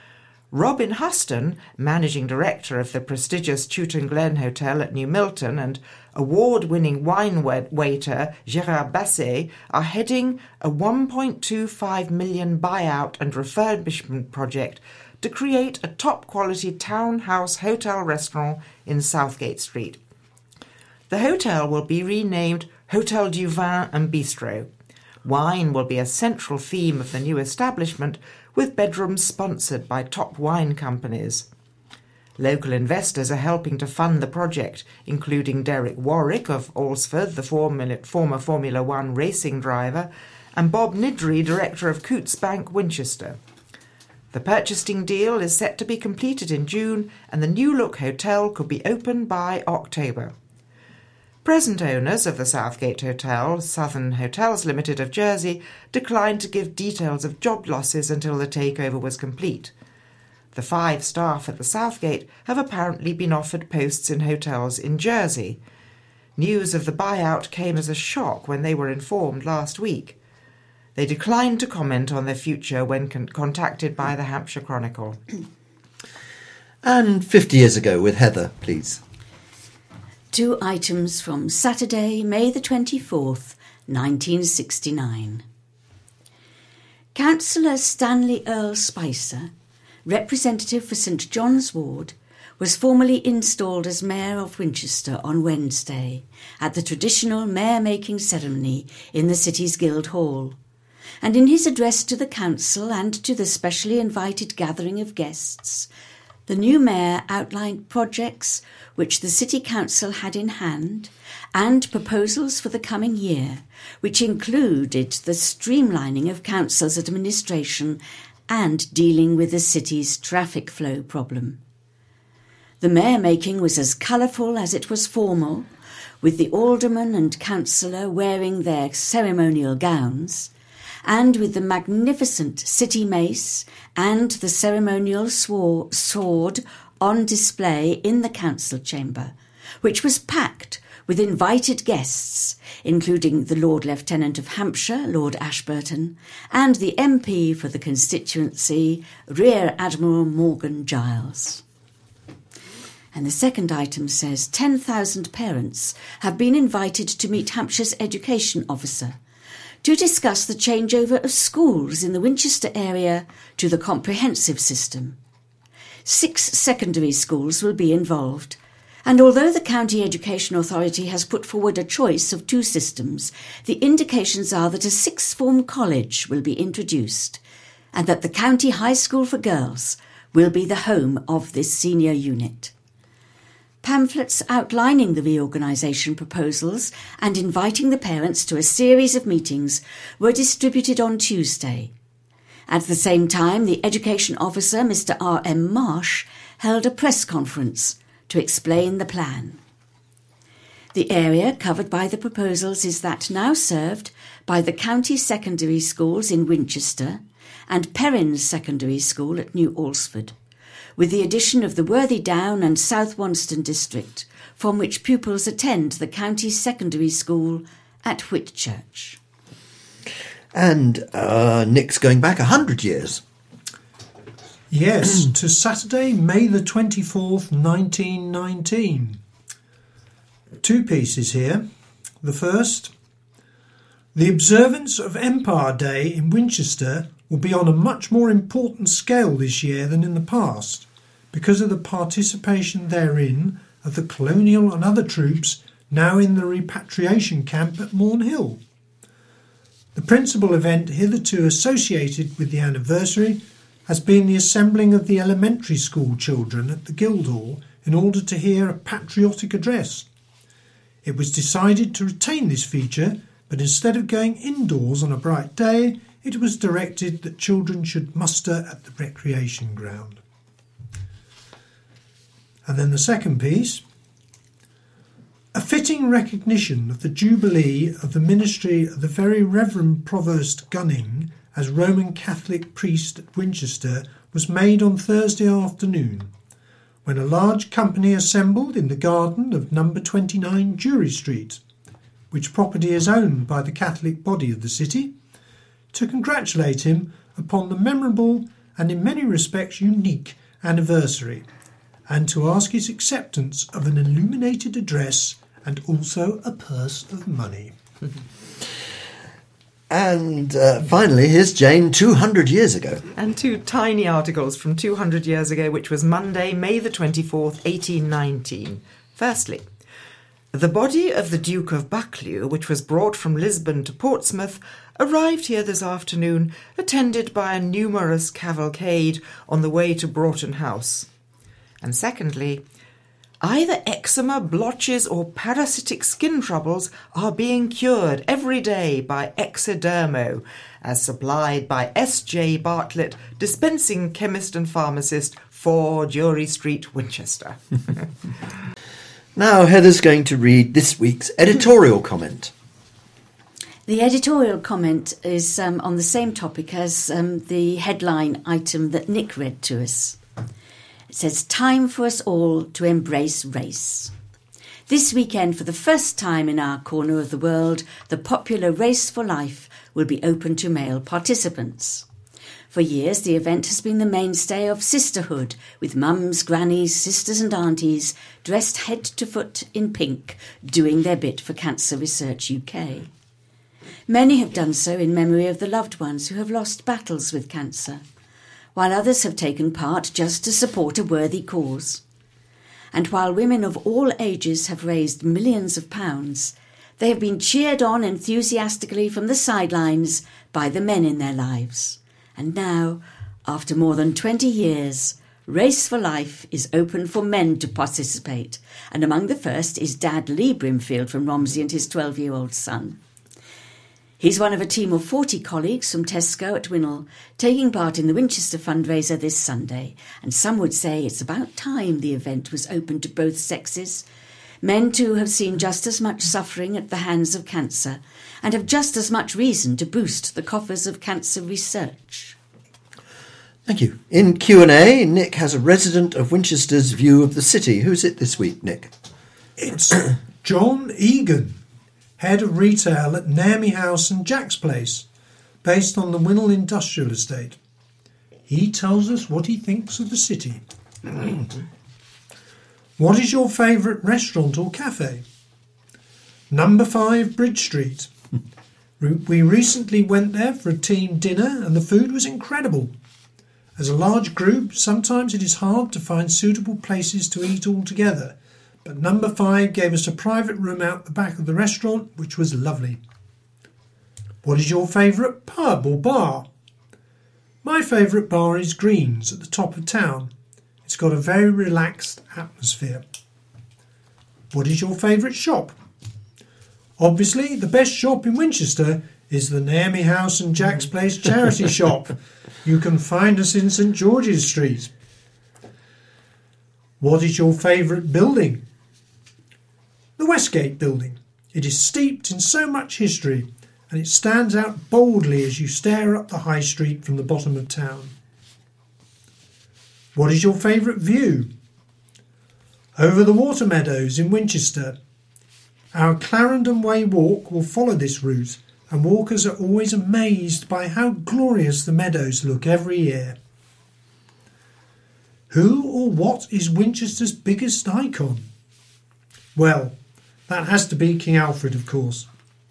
Robin Huston, managing director of the prestigious Chewton Glen Hotel at New Milton, and award-winning wine waiter Gérard Basset are heading a one point two five million buyout and refurbishment project to create a top-quality townhouse hotel restaurant in Southgate Street. The hotel will be renamed Hotel du Vin and Bistro. Wine will be a central theme of the new establishment, with bedrooms sponsored by top wine companies. Local investors are helping to fund the project, including Derek Warwick of Alresford, the former Formula One racing driver, and Bob Nidry, director of Coutts Bank Winchester. The purchasing deal is set to be completed in June, and the new-look hotel could be open by October. Present owners of the Southgate Hotel, Southern Hotels Limited of Jersey, declined to give details of job losses until the takeover was complete. The five staff at the Southgate have apparently been offered posts in hotels in Jersey. News of the buyout came as a shock when they were informed last week. They declined to comment on their future when con- contacted by the Hampshire Chronicle. And fifty years ago with Heather, please. Two items from Saturday, May the twenty-fourth, nineteen sixty-nine. Councillor Stanley Earl Spicer, representative for St John's Ward, was formally installed as Mayor of Winchester on Wednesday at the traditional mayor-making ceremony in the city's Guildhall. And in his address to the council and to the specially invited gathering of guests, the new mayor outlined projects which the City Council had in hand and proposals for the coming year, which included the streamlining of council's administration and dealing with the city's traffic flow problem. The mayor-making was as colourful as it was formal, with the alderman and councillor wearing their ceremonial gowns, and with the magnificent city mace and the ceremonial swor- sword on display in the council chamber, which was packed with invited guests, including the Lord Lieutenant of Hampshire, Lord Ashburton, and the M P for the constituency, Rear Admiral Morgan Giles. And the second item says ten thousand parents have been invited to meet Hampshire's education officer to discuss the changeover of schools in the Winchester area to the comprehensive system. Six secondary schools will be involved, and although the County Education Authority has put forward a choice of two systems, the indications are that a sixth form college will be introduced, and that the County High School for Girls will be the home of this senior unit. Pamphlets outlining the reorganisation proposals and inviting the parents to a series of meetings were distributed on Tuesday. At the same time, the Education Officer, Mister R M Marsh, held a press conference to explain the plan. The area covered by the proposals is that now served by the county secondary schools in Winchester and Perrins Secondary School at New Alresford, with the addition of the Worthy Down and South Wonston district, from which pupils attend the county secondary school at Whitchurch. And uh, Nick's going back a hundred years. Yes, to Saturday, May the twenty-fourth, nineteen nineteen. Two pieces here. The first, the observance of Empire Day in Winchester will be on a much more important scale this year than in the past, because of the participation therein of the colonial and other troops now in the repatriation camp at Morn Hill. The principal event hitherto associated with the anniversary has been the assembling of the elementary school children at the Guildhall in order to hear a patriotic address. It was decided to retain this feature, but instead of going indoors on a bright day, it was directed that children should muster at the recreation ground. And then the second piece, a fitting recognition of the Jubilee of the ministry of the Very Reverend Provost Gunning as Roman Catholic priest at Winchester was made on Thursday afternoon, when a large company assembled in the garden of number twenty-nine Jury Street, which property is owned by the Catholic body of the city, to congratulate him upon the memorable and in many respects unique anniversary, and to ask his acceptance of an illuminated address and also a purse of money. And uh, finally, here's Jane two hundred years ago. And two tiny articles from two hundred years ago, which was Monday, May the twenty-fourth, eighteen nineteen. Firstly, the body of the Duke of Buccleuch, which was brought from Lisbon to Portsmouth, arrived here this afternoon, attended by a numerous cavalcade on the way to Broughton House. And secondly, either eczema, blotches or parasitic skin troubles are being cured every day by Exodermo, as supplied by S J Bartlett, dispensing chemist and pharmacist, four Jury Street, Winchester. Now Heather's going to read this week's editorial comment. The editorial comment is um, on the same topic as um, the headline item that Nick read to us. It says, "Time for us all to embrace race." This weekend, for the first time in our corner of the world, the popular Race for Life will be open to male participants. For years, the event has been the mainstay of sisterhood, with mums, grannies, sisters and aunties dressed head to foot in pink, doing their bit for Cancer Research U K. Many have done so in memory of the loved ones who have lost battles with cancer, while others have taken part just to support a worthy cause. And while women of all ages have raised millions of pounds, they have been cheered on enthusiastically from the sidelines by the men in their lives. And now, after more than twenty years, Race for Life is open for men to participate, and among the first is Dad Lee Brimfield from Romsey and his twelve-year-old son. He's one of a team of forty colleagues from Tesco at Winnell, taking part in the Winchester fundraiser this Sunday, and some would say it's about time the event was open to both sexes. Men too have seen just as much suffering at the hands of cancer, and have just as much reason to boost the coffers of cancer research. Thank you. In Q and A, Nick has a resident of Winchester's view of the city. Who's it this week, Nick? It's John Egan, head of retail at Naomi House and Jack's Place, based on the Winnell Industrial Estate. He tells us what he thinks of the city. What is your favourite restaurant or cafe? Number five Bridge Street. We recently went there for a team dinner and the food was incredible. As a large group, sometimes it is hard to find suitable places to eat all together, but number five gave us a private room out the back of the restaurant, which was lovely. What is your favourite pub or bar? My favourite bar is Green's at the top of town. It's got a very relaxed atmosphere. What is your favourite shop? Obviously, the best shop in Winchester is the Naomi House and Jack's Place charity shop. You can find us in St George's Street. What is your favourite building? The Westgate building. It is steeped in so much history, and it stands out boldly as you stare up the high street from the bottom of town. What is your favourite view? Over the water meadows in Winchester. Our Clarendon Way walk will follow this route, and walkers are always amazed by how glorious the meadows look every year. Who or what is Winchester's biggest icon? Well, that has to be King Alfred, of course.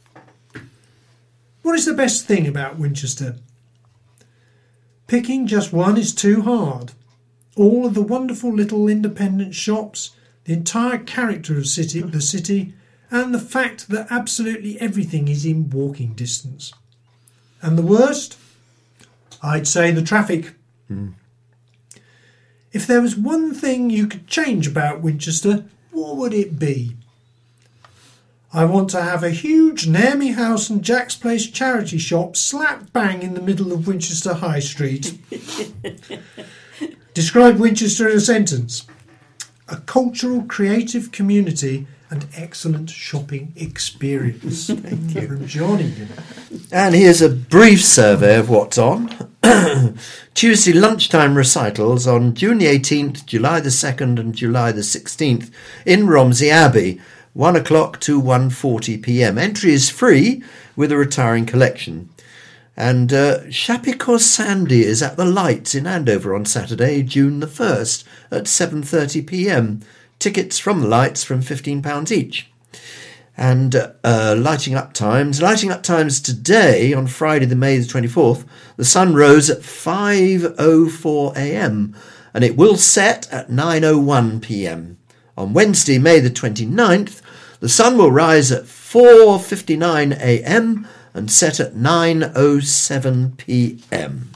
What is the best thing about Winchester? Picking just one is too hard. All of the wonderful little independent shops, the entire character of city, the city, and the fact that absolutely everything is in walking distance. And the worst? I'd say the traffic. Mm. If there was one thing you could change about Winchester, what would it be? I want to have a huge Naomi House and Jack's Place charity shop slap bang in the middle of Winchester High Street. Describe Winchester in a sentence. A cultural, creative community and excellent shopping experience. Thank you. From Johnny. And here's a brief survey of what's on. Tuesday lunchtime recitals on June the eighteenth, July the second and July the sixteenth in Romsey Abbey, one o'clock to one forty p m. Entry is free with a retiring collection. And uh, Shapikos Sandy is at the Lights in Andover on Saturday, June the first at seven thirty p m. Tickets from the Lights from fifteen pounds each. And uh, lighting up times. Lighting up times today, on Friday the May the twenty-fourth, the sun rose at five oh four a m and it will set at nine oh one p m. On Wednesday, May the twenty-ninth, the sun will rise at four fifty-nine a m and set at nine oh seven p m.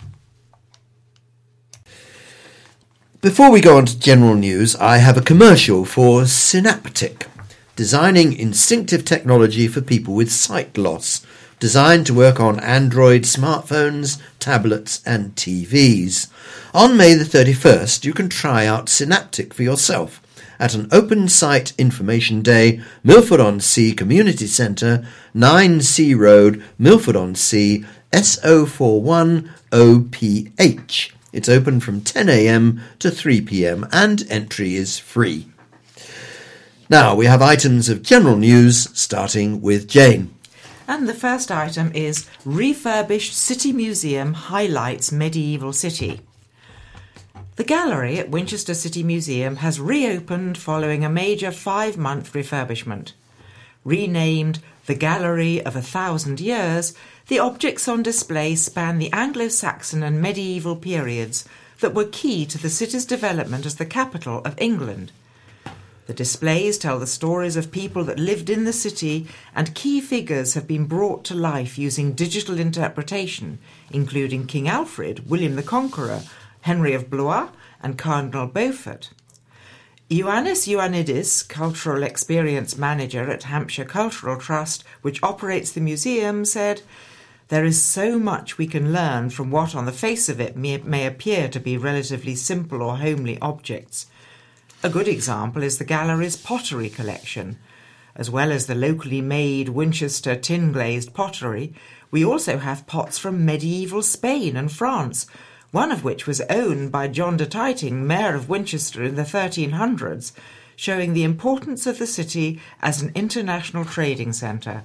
Before we go on to general news, I have a commercial for Synaptic, designing instinctive technology for people with sight loss, designed to work on Android smartphones, tablets and T Vs. On May the thirty-first, you can try out Synaptic for yourself at an open site information day, Milford-on-Sea Community Centre, nine C Road, Milford-on-Sea, S O four one O P H. It's open from ten a m to three p m and entry is free. Now we have items of general news, starting with Jane. And the first item is Refurbished City Museum Highlights Medieval City. The gallery at Winchester City Museum has reopened following a major five-month refurbishment. Renamed the Gallery of a Thousand Years, the objects on display span the Anglo-Saxon and medieval periods that were key to the city's development as the capital of England. The displays tell the stories of people that lived in the city, and key figures have been brought to life using digital interpretation, including King Alfred, William the Conqueror, Henry of Blois, and Cardinal Beaufort. Ioannis Ioannidis, Cultural Experience Manager at Hampshire Cultural Trust, which operates the museum, said, "There is so much we can learn from what on the face of it may, may appear to be relatively simple or homely objects. A good example is the gallery's pottery collection. As well as the locally made Winchester tin-glazed pottery, we also have pots from medieval Spain and France, one of which was owned by John de Tyting, Mayor of Winchester in the thirteen hundreds, showing the importance of the city as an international trading centre.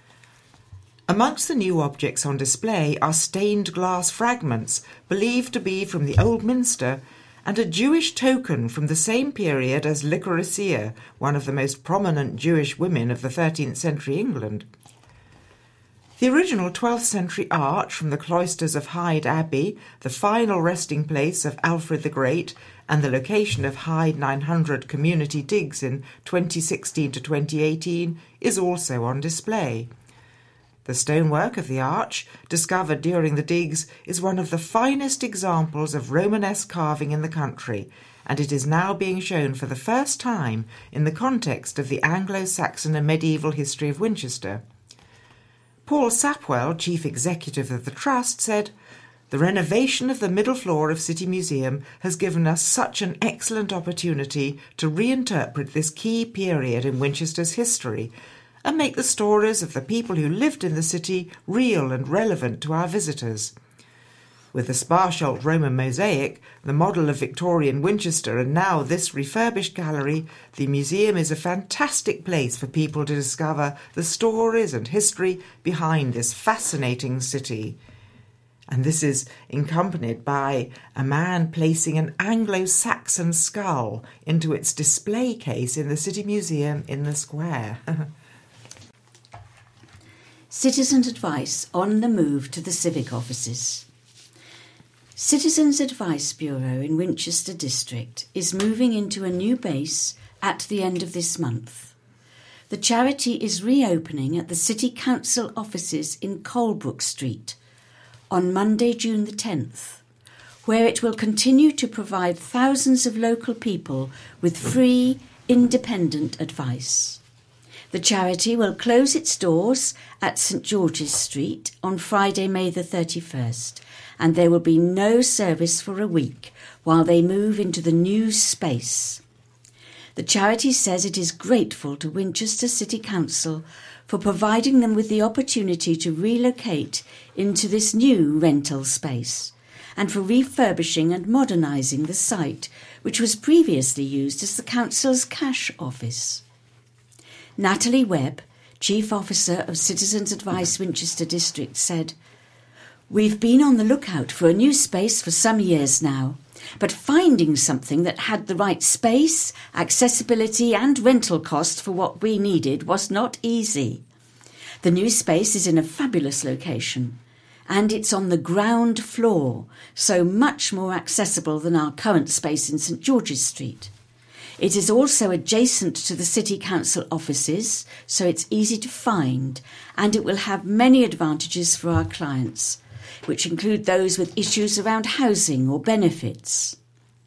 Amongst the new objects on display are stained glass fragments believed to be from the Old Minster, and a Jewish token from the same period as Lycoracia, one of the most prominent Jewish women of the thirteenth century England. The original twelfth century arch from the cloisters of Hyde Abbey, the final resting place of Alfred the Great, and the location of Hyde nine hundred community digs in twenty sixteen to twenty eighteen is also on display. The stonework of the arch, discovered during the digs, is one of the finest examples of Romanesque carving in the country, and it is now being shown for the first time in the context of the Anglo-Saxon and medieval history of Winchester. Paul Sapwell, Chief Executive of the Trust, said, "The renovation of the middle floor of City Museum has given us such an excellent opportunity to reinterpret this key period in Winchester's history and make the stories of the people who lived in the city real and relevant to our visitors. With the Sparsholt Roman mosaic, the model of Victorian Winchester, and now this refurbished gallery, the museum is a fantastic place for people to discover the stories and history behind this fascinating city." And this is accompanied by a man placing an Anglo-Saxon skull into its display case in the City Museum in the square. Citizens' advice on the move to the civic offices. Citizens' Advice Bureau in Winchester District is moving into a new base at the end of this month. The charity is reopening at the City Council offices in Colebrook Street on Monday, June the tenth, where it will continue to provide thousands of local people with free, independent advice. The charity will close its doors at St George's Street on Friday, May the thirty-first, and there will be no service for a week while they move into the new space. The charity says it is grateful to Winchester City Council for providing them with the opportunity to relocate into this new rental space, and for refurbishing and modernising the site, which was previously used as the council's cash office. Natalie Webb, Chief Officer of Citizens Advice Winchester District, said, "We've been on the lookout for a new space for some years now, but finding something that had the right space, accessibility and rental cost for what we needed was not easy. The new space is in a fabulous location, and it's on the ground floor, so much more accessible than our current space in St George's Street. It is also adjacent to the City Council offices, so it's easy to find, and it will have many advantages for our clients, which include those with issues around housing or benefits."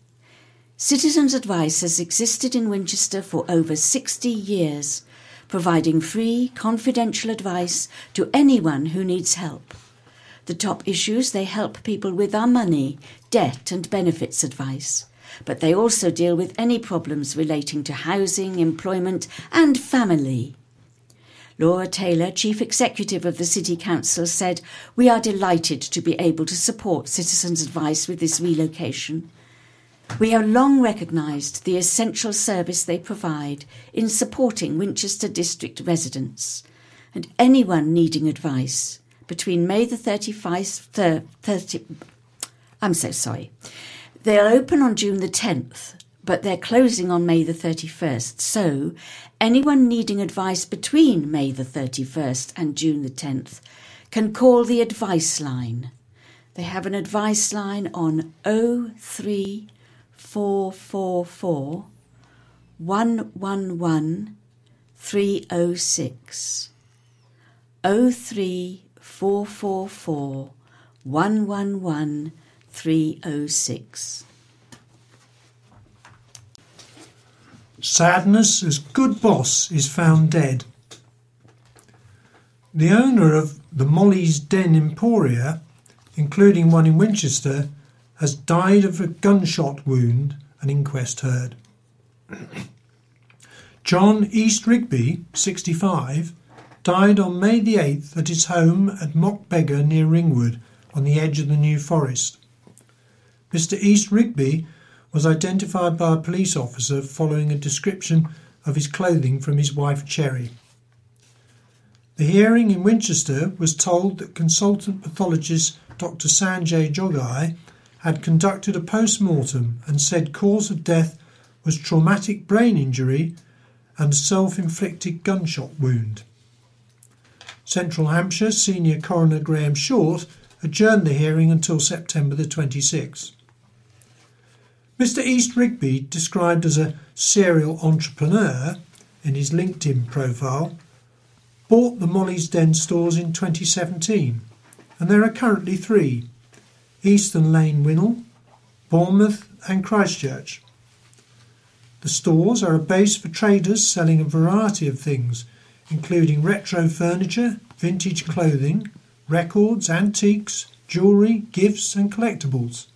Citizens Advice has existed in Winchester for over sixty years, providing free, confidential advice to anyone who needs help. The top issues they help people with are money, debt and benefits advice, but they also deal with any problems relating to housing, employment and family. Laura Taylor, Chief Executive of the City Council, said, "We are delighted to be able to support Citizens Advice with this relocation. We have long recognised the essential service they provide in supporting Winchester District residents and anyone needing advice between May the thirty-first, thirty, I'm so sorry. They are open on June the tenth, but they're closing on May the thirty-first. So anyone needing advice between May the thirty-first and June the tenth can call the advice line. They have an advice line on oh three four four four one one one three oh six. oh three four four four one one one three oh six. Sadness as good boss is found dead. The owner of the Molly's Den Emporia, including one in Winchester, has died of a gunshot wound, an inquest heard. John East Rigby, sixty-five, died on May the eighth at his home at Mockbeggar near Ringwood, on the edge of the New Forest. Mister East Rigby was identified by a police officer following a description of his clothing from his wife Cherry. The hearing in Winchester was told that consultant pathologist Doctor Sanjay Jogai had conducted a post-mortem and said cause of death was traumatic brain injury and self-inflicted gunshot wound. Central Hampshire Senior Coroner Graham Short adjourned the hearing until September the twenty-sixth. Mister East Rigby, described as a serial entrepreneur in his LinkedIn profile, bought the Molly's Den stores in twenty seventeen, and there are currently three: Eastern Lane, Winnell, Bournemouth and Christchurch. The stores are a base for traders selling a variety of things, including retro furniture, vintage clothing, records, antiques, jewellery, gifts and collectibles.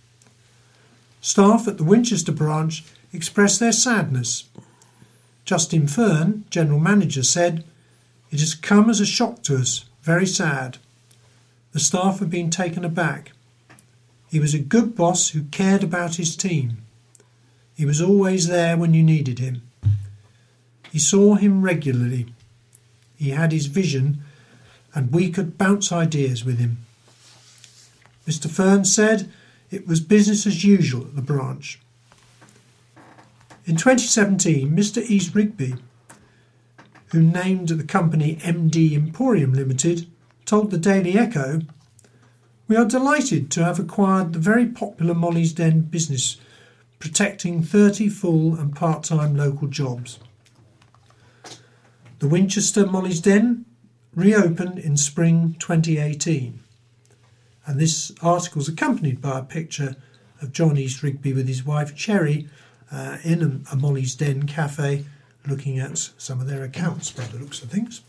Staff at the Winchester branch expressed their sadness. Justin Fern, General Manager, said, "It has come as a shock to us, very sad. The staff have been taken aback. He was a good boss who cared about his team. He was always there when you needed him. He saw him regularly. He had his vision and we could bounce ideas with him." Mister Fern said it was business as usual at the branch. In twenty seventeen, Mister East Rigby, who named the company M D Emporium Limited, told the Daily Echo, "We are delighted to have acquired the very popular Molly's Den business, protecting thirty full and part-time local jobs." The Winchester Molly's Den reopened in spring twenty eighteen, and this article is accompanied by a picture of John East Rigby with his wife Cherry uh, in a, a Molly's Den cafe, looking at some of their accounts by the looks of things.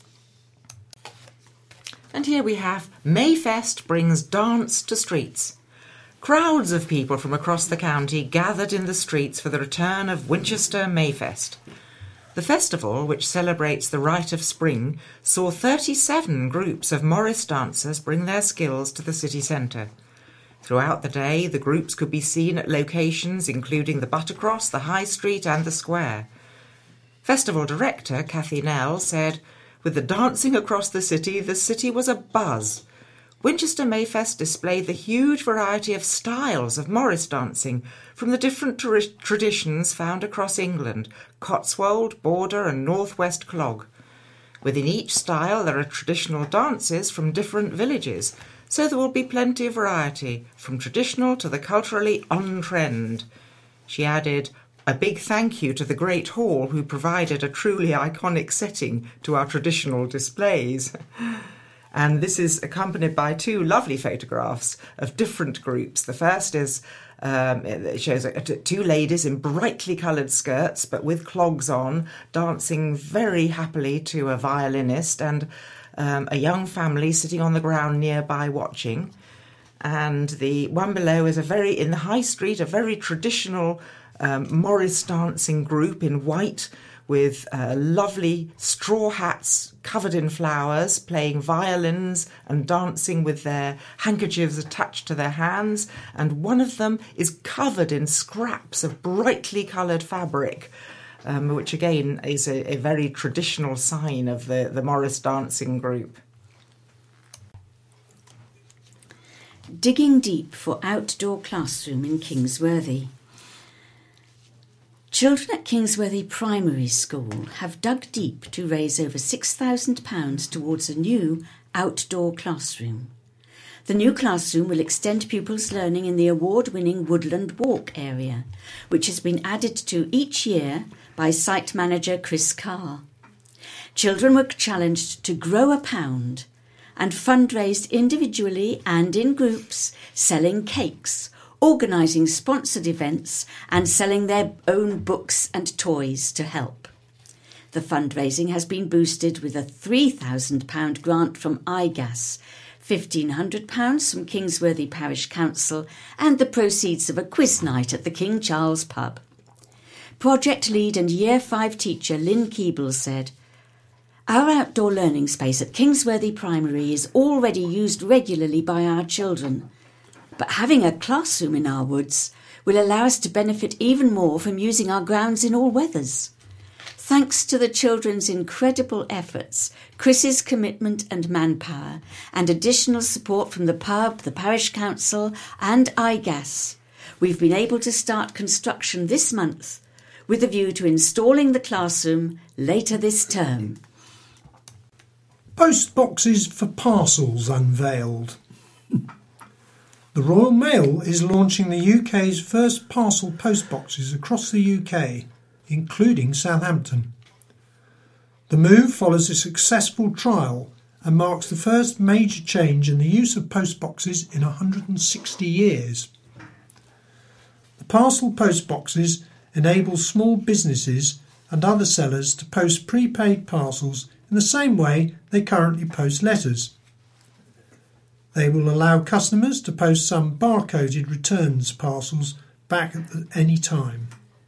And here we have Mayfest brings dance to streets. Crowds of people from across the county gathered in the streets for the return of Winchester Mayfest. The festival, which celebrates the rite of spring, saw thirty-seven groups of Morris dancers bring their skills to the city centre. Throughout the day, the groups could be seen at locations including the Buttercross, the High Street and the Square. Festival director Kathy Nell said, "With the dancing across the city, the city was abuzz. Winchester Mayfest displayed the huge variety of styles of Morris dancing from the different tra- traditions found across England, Cotswold, Border and North West Clog. Within each style there are traditional dances from different villages, so there will be plenty of variety, from traditional to the culturally on-trend." She added, "A big thank you to the Great Hall who provided a truly iconic setting to our traditional displays." And this is accompanied by two lovely photographs of different groups. The first is um, it shows a, two ladies in brightly coloured skirts but with clogs on, dancing very happily to a violinist, and um, a young family sitting on the ground nearby watching. And the one below is a very, in the High Street, a very traditional um, Morris dancing group in white, with uh, lovely straw hats covered in flowers, playing violins and dancing with their handkerchiefs attached to their hands. And one of them is covered in scraps of brightly coloured fabric, um, which again is a, a very traditional sign of the, the Morris dancing group. Digging deep for outdoor classroom in Kingsworthy. Children at Kingsworthy Primary School have dug deep to raise over six thousand pounds towards a new outdoor classroom. The new classroom will extend pupils' learning in the award-winning Woodland Walk area, which has been added to each year by site manager Chris Carr. Children were challenged to grow a pound and fundraised individually and in groups, selling cakes, organising sponsored events and selling their own books and toys to help. The fundraising has been boosted with a three thousand pounds grant from I G A S, fifteen hundred pounds from Kingsworthy Parish Council and the proceeds of a quiz night at the King Charles pub. Project lead and Year five teacher Lynn Keeble said, "Our outdoor learning space at Kingsworthy Primary is already used regularly by our children, but having a classroom in our woods will allow us to benefit even more from using our grounds in all weathers. Thanks to the children's incredible efforts, Chris's commitment and manpower, and additional support from the pub, the Parish Council and I G A S, we've been able to start construction this month with a view to installing the classroom later this term." Post boxes for parcels unveiled. The Royal Mail is launching the U K's first parcel post boxes across the U K, including Southampton. The move follows a successful trial and marks the first major change in the use of post boxes in one hundred sixty years. The parcel post boxes enable small businesses and other sellers to post prepaid parcels in the same way they currently post letters. They will allow customers to post some barcoded returns parcels back at any time.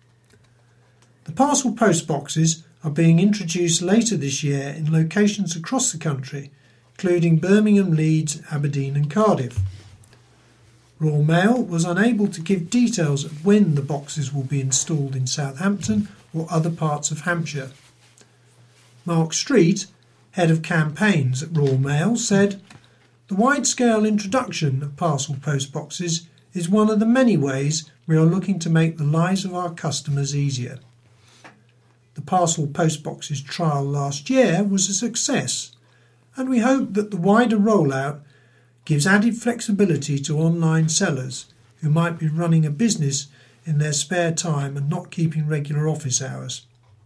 The parcel post boxes are being introduced later this year in locations across the country, including Birmingham, Leeds, Aberdeen and Cardiff. Royal Mail was unable to give details of when the boxes will be installed in Southampton or other parts of Hampshire. Mark Street, head of campaigns at Royal Mail, said, "The wide-scale introduction of parcel post boxes is one of the many ways we are looking to make the lives of our customers easier. The parcel post boxes trial last year was a success, and we hope that the wider rollout gives added flexibility to online sellers who might be running a business in their spare time and not keeping regular office hours."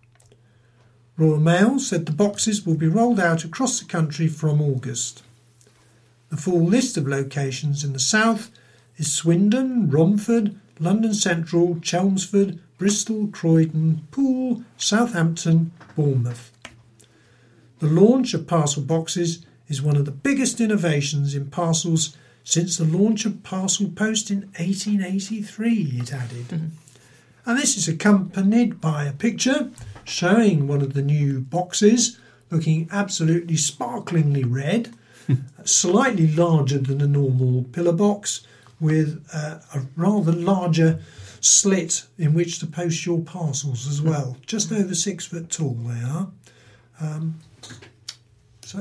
Royal Mail said the boxes will be rolled out across the country from August. The full list of locations in the south is Swindon, Romford, London Central, Chelmsford, Bristol, Croydon, Poole, Southampton, Bournemouth. The launch of parcel boxes is one of the biggest innovations in parcels since the launch of Parcel Post in eighteen eighty-three, it added. Mm-hmm. And this is accompanied by a picture showing one of the new boxes looking absolutely sparklingly red, slightly larger than a normal pillar box, with uh, a rather larger slit in which to post your parcels as well. Just over six foot tall they are. Um, so.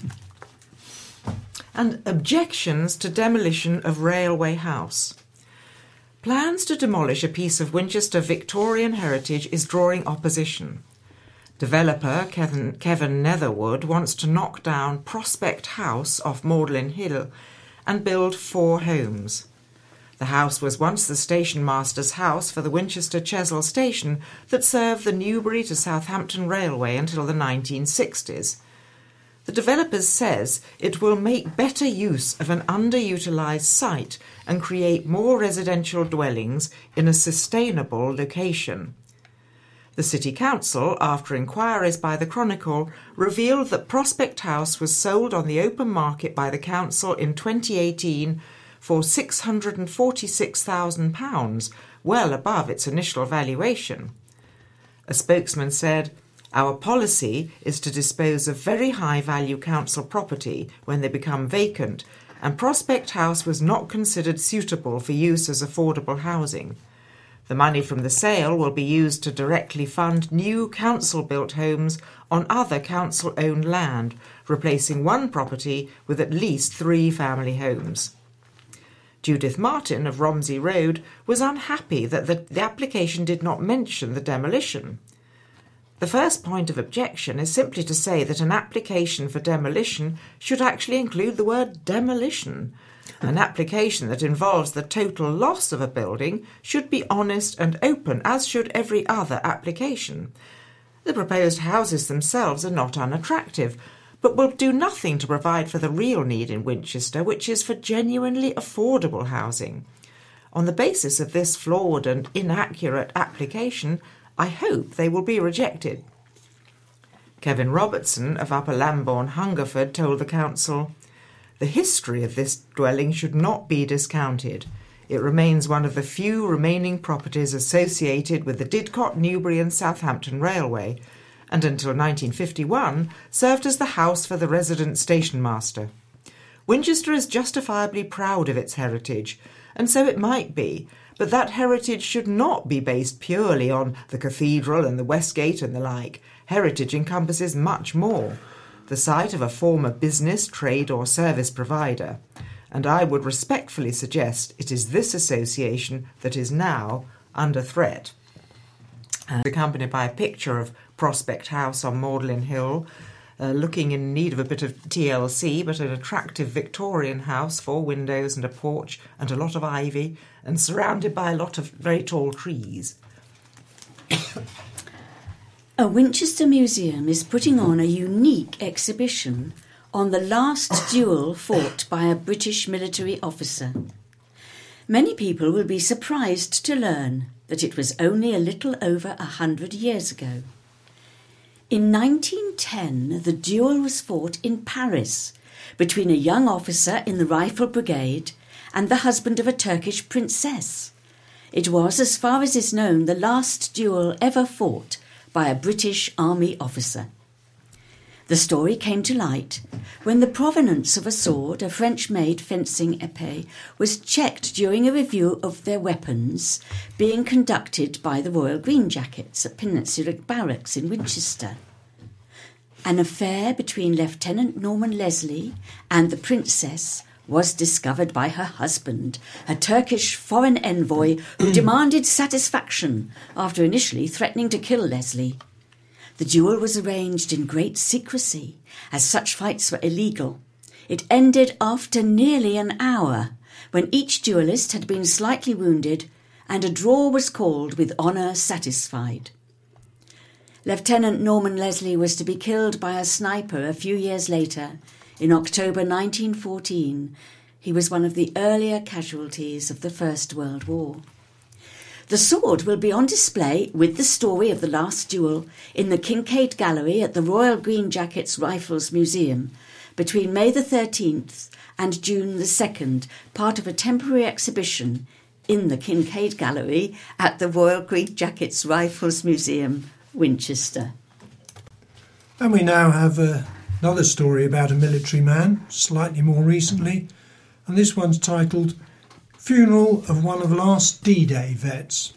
And objections to demolition of Railway House. Plans to demolish a piece of Winchester Victorian heritage is drawing opposition. Developer Kevin, Kevin Netherwood wants to knock down Prospect House off Magdalen Hill and build four homes. The house was once the station master's house for the Winchester Chesil station that served the Newbury to Southampton Railway until the nineteen sixties. The developer says it will make better use of an underutilised site and create more residential dwellings in a sustainable location. The City Council, after inquiries by the Chronicle, revealed that Prospect House was sold on the open market by the Council in twenty eighteen for six hundred forty-six thousand pounds, well above its initial valuation. A spokesman said, "Our policy is to dispose of very high-value council property when they become vacant, and Prospect House was not considered suitable for use as affordable housing. The money from the sale will be used to directly fund new council-built homes on other council-owned land, replacing one property with at least three family homes." Judith Martin of Romsey Road was unhappy that the, the application did not mention the demolition. The first point of objection is simply to say that an application for demolition should actually include the word demolition. An application that involves the total loss of a building should be honest and open, as should every other application. The proposed houses themselves are not unattractive, but will do nothing to provide for the real need in Winchester, which is for genuinely affordable housing. On the basis of this flawed and inaccurate application, I hope they will be rejected. Kevin Robertson of Upper Lambourne, Hungerford, told the council, "The history of this dwelling should not be discounted. It remains one of the few remaining properties associated with the Didcot, Newbury and Southampton Railway, and until nineteen fifty-one served as the house for the resident station master. Winchester is justifiably proud of its heritage, and so it might be, but that heritage should not be based purely on the cathedral and the Westgate and the like. Heritage encompasses much more. The site of a former business, trade or service provider, and I would respectfully suggest it is this association that is now under threat." And accompanied by a picture of Prospect House on Magdalen Hill, uh, looking in need of a bit of T L C, but an attractive Victorian house, four windows and a porch and a lot of ivy, and surrounded by a lot of very tall trees. A Winchester museum is putting on a unique exhibition on the last duel fought by a British military officer. Many people will be surprised to learn that it was only a little over a hundred years ago. In nineteen ten, the duel was fought in Paris between a young officer in the Rifle Brigade and the husband of a Turkish princess. It was, as far as is known, the last duel ever fought by a British Army officer. The story came to light when the provenance of a sword, a French-made fencing épée, was checked during a review of their weapons being conducted by the Royal Green Jackets at Peninsula Barracks in Winchester. An affair between Lieutenant Norman Leslie and the princess was discovered by her husband, a Turkish foreign envoy who demanded satisfaction after initially threatening to kill Leslie. The duel was arranged in great secrecy, as such fights were illegal. It ended after nearly an hour, when each duellist had been slightly wounded, and a draw was called with honour satisfied. Lieutenant Norman Leslie was to be killed by a sniper a few years later. In October nineteen fourteen, he was one of the earlier casualties of the First World War. The sword will be on display with the story of the last duel in the Kincaid Gallery at the Royal Green Jackets Rifles Museum between May the thirteenth and June the second, part of a temporary exhibition in the Kincaid Gallery at the Royal Green Jackets Rifles Museum, Winchester. And we now have uh, another story about a military man, slightly more recently, and this one's titled Funeral of One of Last D-Day Vets.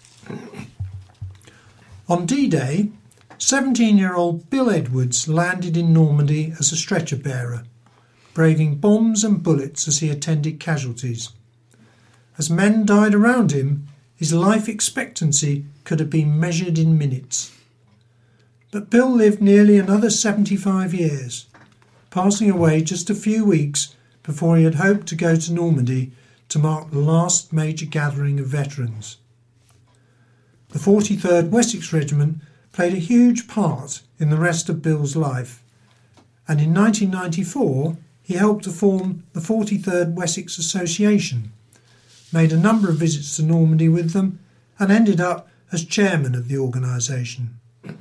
On D-Day, seventeen-year-old Bill Edwards landed in Normandy as a stretcher bearer, braving bombs and bullets as he attended casualties. As men died around him, his life expectancy could have been measured in minutes. But Bill lived nearly another seventy-five years, passing away just a few weeks before he had hoped to go to Normandy to mark the last major gathering of veterans. The forty-third Wessex Regiment played a huge part in the rest of Bill's life, and in nineteen ninety-four he helped to form the forty-third Wessex Association, made a number of visits to Normandy with them, and ended up as chairman of the organisation.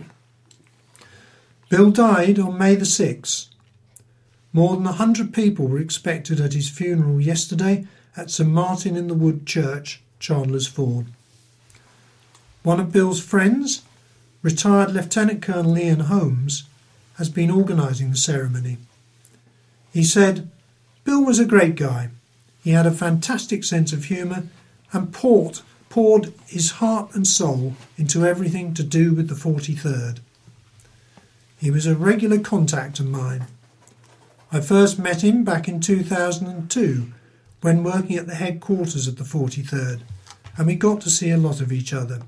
Bill died on May the sixth. More than a hundred people were expected at his funeral yesterday at St Martin in the Wood Church, Chandler's Ford. One of Bill's friends, retired Lieutenant Colonel Ian Holmes has been organising the ceremony. He said, "Bill was a great guy. He had a fantastic sense of humour and poured, poured his heart and soul into everything to do with the forty-third. He was a regular contact of mine. I first met him back in two thousand two when working at the headquarters of the forty-third, and we got to see a lot of each other.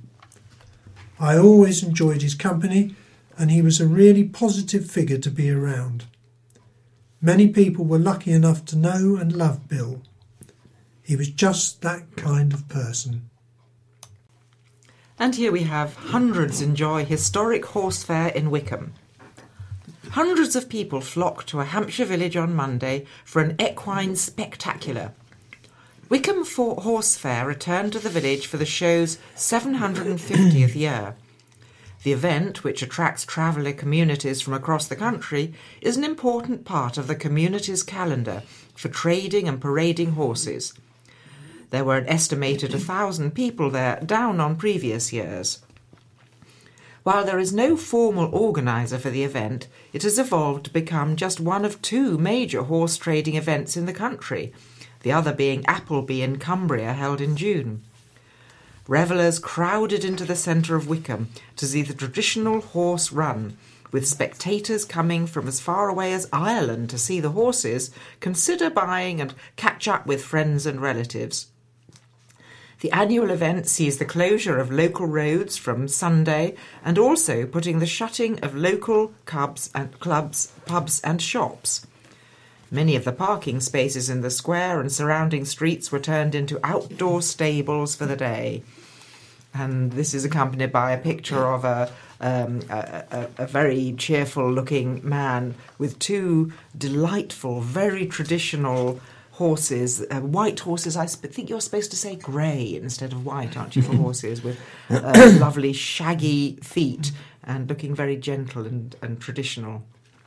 I always enjoyed his company, and he was a really positive figure to be around. Many people were lucky enough to know and love Bill. He was just that kind of person." And here we have hundreds enjoy historic horse fair in Wickham. Hundreds of people flock to a Hampshire village on Monday for an equine spectacular. Wickham Horse Fair returned to the village for the show's seven hundred fiftieth year. The event, which attracts traveller communities from across the country, is an important part of the community's calendar for trading and parading horses. There were an estimated one thousand people there, down on previous years. While there is no formal organiser for the event, it has evolved to become just one of two major horse trading events in the country, the other being Appleby in Cumbria, held in June. Revellers crowded into the centre of Wickham to see the traditional horse run, with spectators coming from as far away as Ireland to see the horses, consider buying and catch up with friends and relatives. The annual event sees the closure of local roads from Sunday and also putting the shutting of local clubs and clubs, pubs and shops. Many of the parking spaces in the square and surrounding streets were turned into outdoor stables for the day. And this is accompanied by a picture of a, um, a, a, a very cheerful-looking man with two delightful, very traditional horses, uh, white horses. I sp- think you're supposed to say grey instead of white, aren't you, for horses, with uh, lovely shaggy feet and looking very gentle and, and traditional.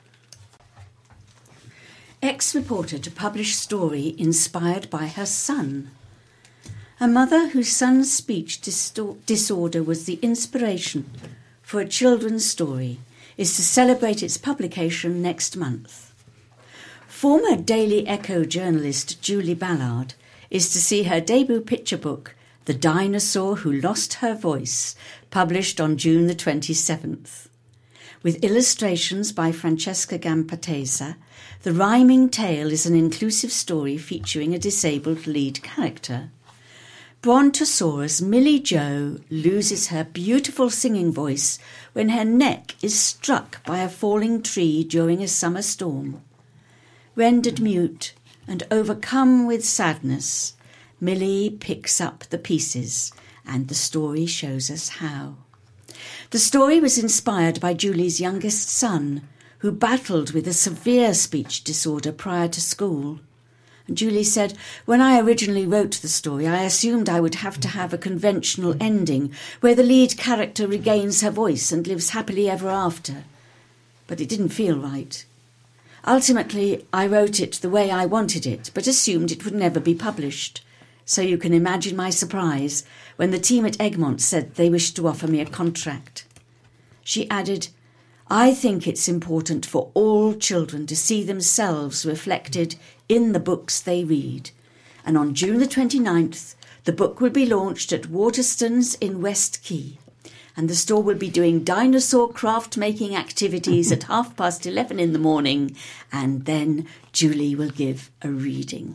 Ex-reporter to publish story inspired by her son. A mother whose son's speech distor- disorder was the inspiration for a children's story is to celebrate its publication next month. Former Daily Echo journalist Julie Ballard is to see her debut picture book, The Dinosaur Who Lost Her Voice, published on June the twenty-seventh. With illustrations by Francesca Gampatesa, the rhyming tale is an inclusive story featuring a disabled lead character. Brontosaurus Millie Jo loses her beautiful singing voice when her neck is struck by a falling tree during a summer storm. Rendered mute and overcome with sadness, Millie picks up the pieces, and the story shows us how. The story was inspired by Julie's youngest son, who battled with a severe speech disorder prior to school. And Julie said, "When I originally wrote the story, I assumed I would have to have a conventional ending where the lead character regains her voice and lives happily ever after. But it didn't feel right. Ultimately, I wrote it the way I wanted it, but assumed it would never be published. So you can imagine my surprise when the team at Egmont said they wished to offer me a contract." She added, "I think it's important for all children to see themselves reflected in the books they read. And on June the twenty-ninth, the book will be launched at Waterstones in West Quay. And the store will be doing dinosaur craft making activities at half past eleven in the morning. And then Julie will give a reading."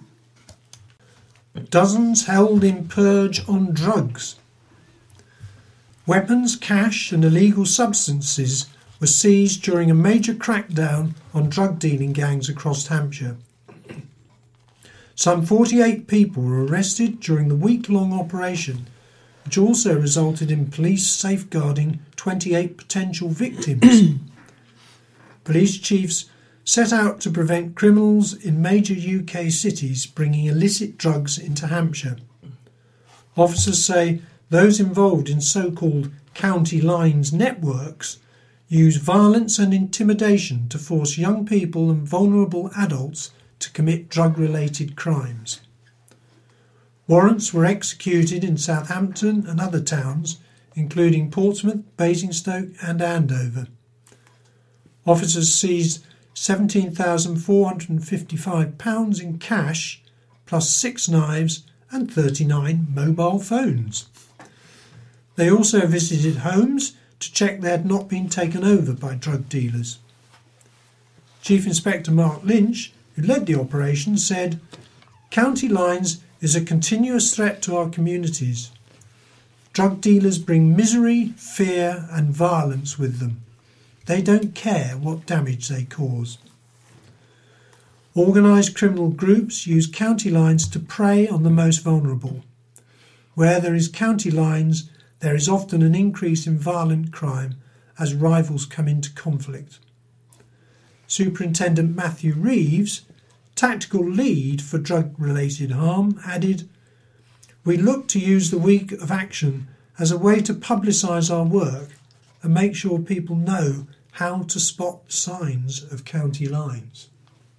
Dozens held in purge on drugs. Weapons, cash and illegal substances were seized during a major crackdown on drug dealing gangs across Hampshire. Some forty-eight people were arrested during the week-long operation, which also resulted in police safeguarding twenty-eight potential victims. Police chiefs set out to prevent criminals in major U K cities bringing illicit drugs into Hampshire. Officers say those involved in so-called county lines networks use violence and intimidation to force young people and vulnerable adults to commit drug-related crimes. Warrants were executed in Southampton and other towns, including Portsmouth, Basingstoke and Andover. Officers seized seventeen thousand four hundred fifty-five pounds in cash, plus six knives and thirty-nine mobile phones. They also visited homes to check they had not been taken over by drug dealers. Chief Inspector Mark Lynch, who led the operation, said, "County lines is a continuous threat to our communities. Drug dealers bring misery, fear and violence with them. They don't care what damage they cause. Organised criminal groups use county lines to prey on the most vulnerable. Where there is county lines, there is often an increase in violent crime as rivals come into conflict." Superintendent Matthew Reeves, tactical lead for drug-related harm, added, "We look to use the week of action as a way to publicise our work and make sure people know how to spot signs of county lines."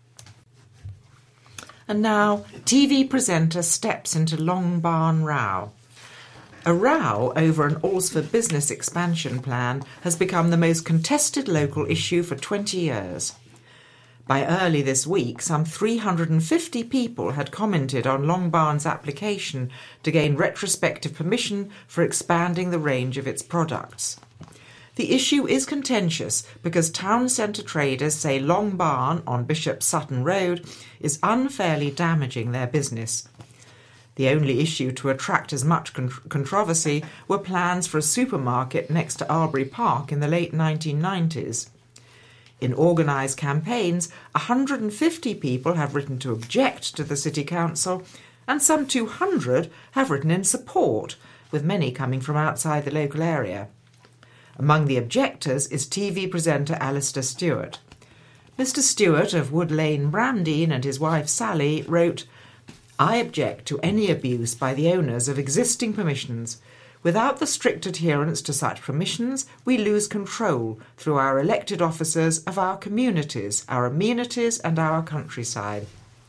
And now, T V presenter steps into Long Barn row. A row over an Alresford business expansion plan has become the most contested local issue for twenty years. By early this week, some three hundred fifty people had commented on Long Barn's application to gain retrospective permission for expanding the range of its products. The issue is contentious because town centre traders say Long Barn on Bishop Sutton Road is unfairly damaging their business. The only issue to attract as much con- controversy were plans for a supermarket next to Arbury Park in the late nineteen nineties. In organised campaigns, one hundred fifty people have written to object to the City Council, and some two hundred have written in support, with many coming from outside the local area. Among the objectors is T V presenter Alistair Stewart. Mister Stewart of Wood Lane, Bramdean, and his wife Sally wrote, "I object to any abuse by the owners of existing permissions. Without the strict adherence to such permissions, we lose control through our elected officers of our communities, our amenities and our countryside.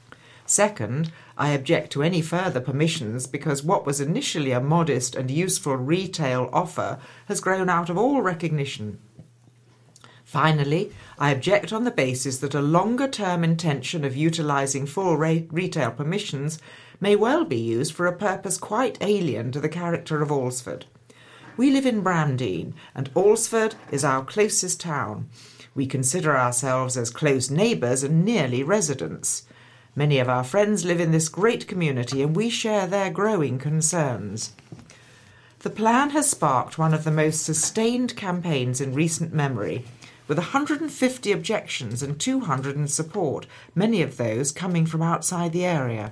Second, I object to any further permissions because what was initially a modest and useful retail offer has grown out of all recognition. Finally, I object on the basis that a longer-term intention of utilising full re- retail permissions may well be used for a purpose quite alien to the character of Alresford. We live in Bramdean, and Alresford is our closest town. We consider ourselves as close neighbours and nearly residents. Many of our friends live in this great community, and we share their growing concerns." The plan has sparked one of the most sustained campaigns in recent memory, with one hundred fifty objections and two hundred in support, many of those coming from outside the area.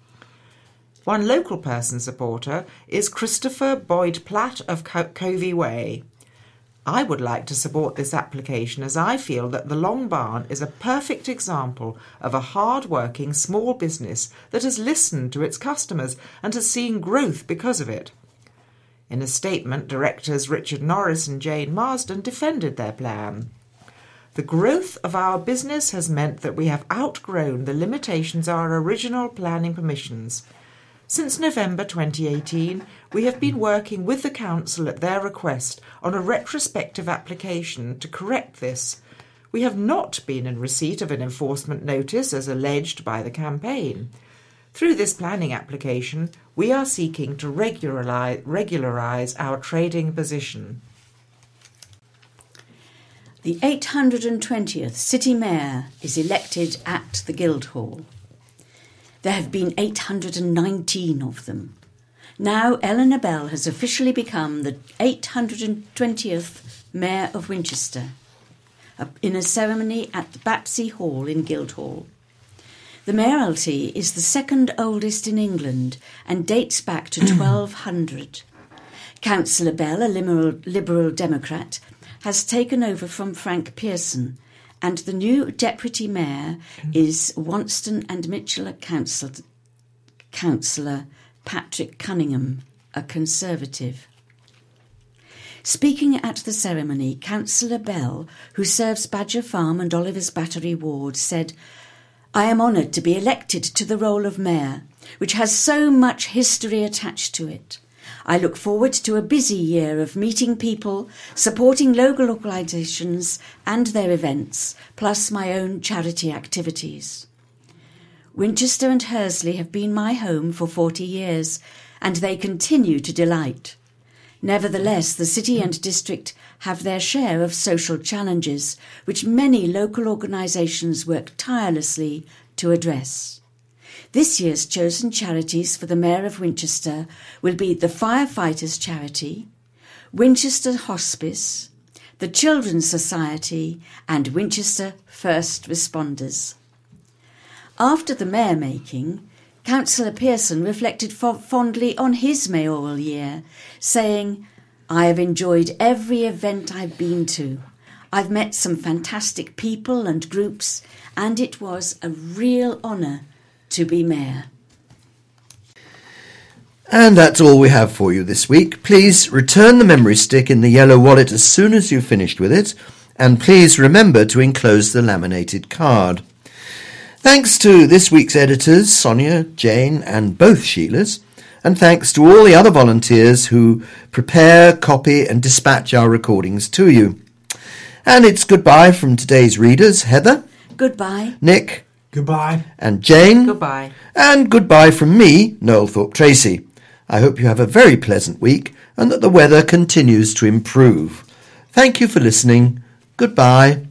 One local person supporter is Christopher Boyd Platt of Co- Covey Way. "I would like to support this application as I feel that the Long Barn is a perfect example of a hard-working small business that has listened to its customers and has seen growth because of it." In a statement, directors Richard Norris and Jane Marsden defended their plan. "The growth of our business has meant that we have outgrown the limitations of our original planning permissions. Since November twenty eighteen, we have been working with the Council at their request on a retrospective application to correct this. We have not been in receipt of an enforcement notice as alleged by the campaign. Through this planning application, we are seeking to regularize, regularize our trading position." The eight hundred twentieth City Mayor is elected at the Guildhall. There have been eight hundred nineteen of them. Now Eleanor Bell has officially become the eight hundred twentieth Mayor of Winchester in a ceremony at the Battersea Hall in Guildhall. The mayoralty is the second oldest in England and dates back to twelve hundred. Councillor Bell, a liberal, liberal Democrat, has taken over from Frank Pearson, and the new deputy mayor is Wonston and Mitchell Council, Councillor Patrick Cunningham, a Conservative. Speaking at the ceremony, Councillor Bell, who serves Badger Farm and Oliver's Battery ward, said, "I am honoured to be elected to the role of mayor, which has so much history attached to it. I look forward to a busy year of meeting people, supporting local organisations and their events, plus my own charity activities. Winchester and Hursley have been my home for forty years, and they continue to delight. Nevertheless, the city and district have their share of social challenges, which many local organisations work tirelessly to address. This year's chosen charities for the Mayor of Winchester will be the Firefighters Charity, Winchester Hospice, the Children's Society and Winchester First Responders. After the mayor-making, Councillor Pearson reflected fondly on his mayoral year, saying, "I have enjoyed every event I've been to. I've met some fantastic people and groups, and it was a real honour to be mayor." And that's all we have for you this week. Please return the memory stick in the yellow wallet as soon as you've finished with it, and please remember to enclose the laminated card. Thanks to this week's editors, Sonia, Jane and both Sheilas, and thanks to all the other volunteers who prepare, copy and dispatch our recordings to you. And it's goodbye from today's readers, Heather. Goodbye. Nick. Goodbye. And Jane. Goodbye. And goodbye from me, Noel Thorpe-Tracy. I hope you have a very pleasant week and that the weather continues to improve. Thank you for listening. Goodbye.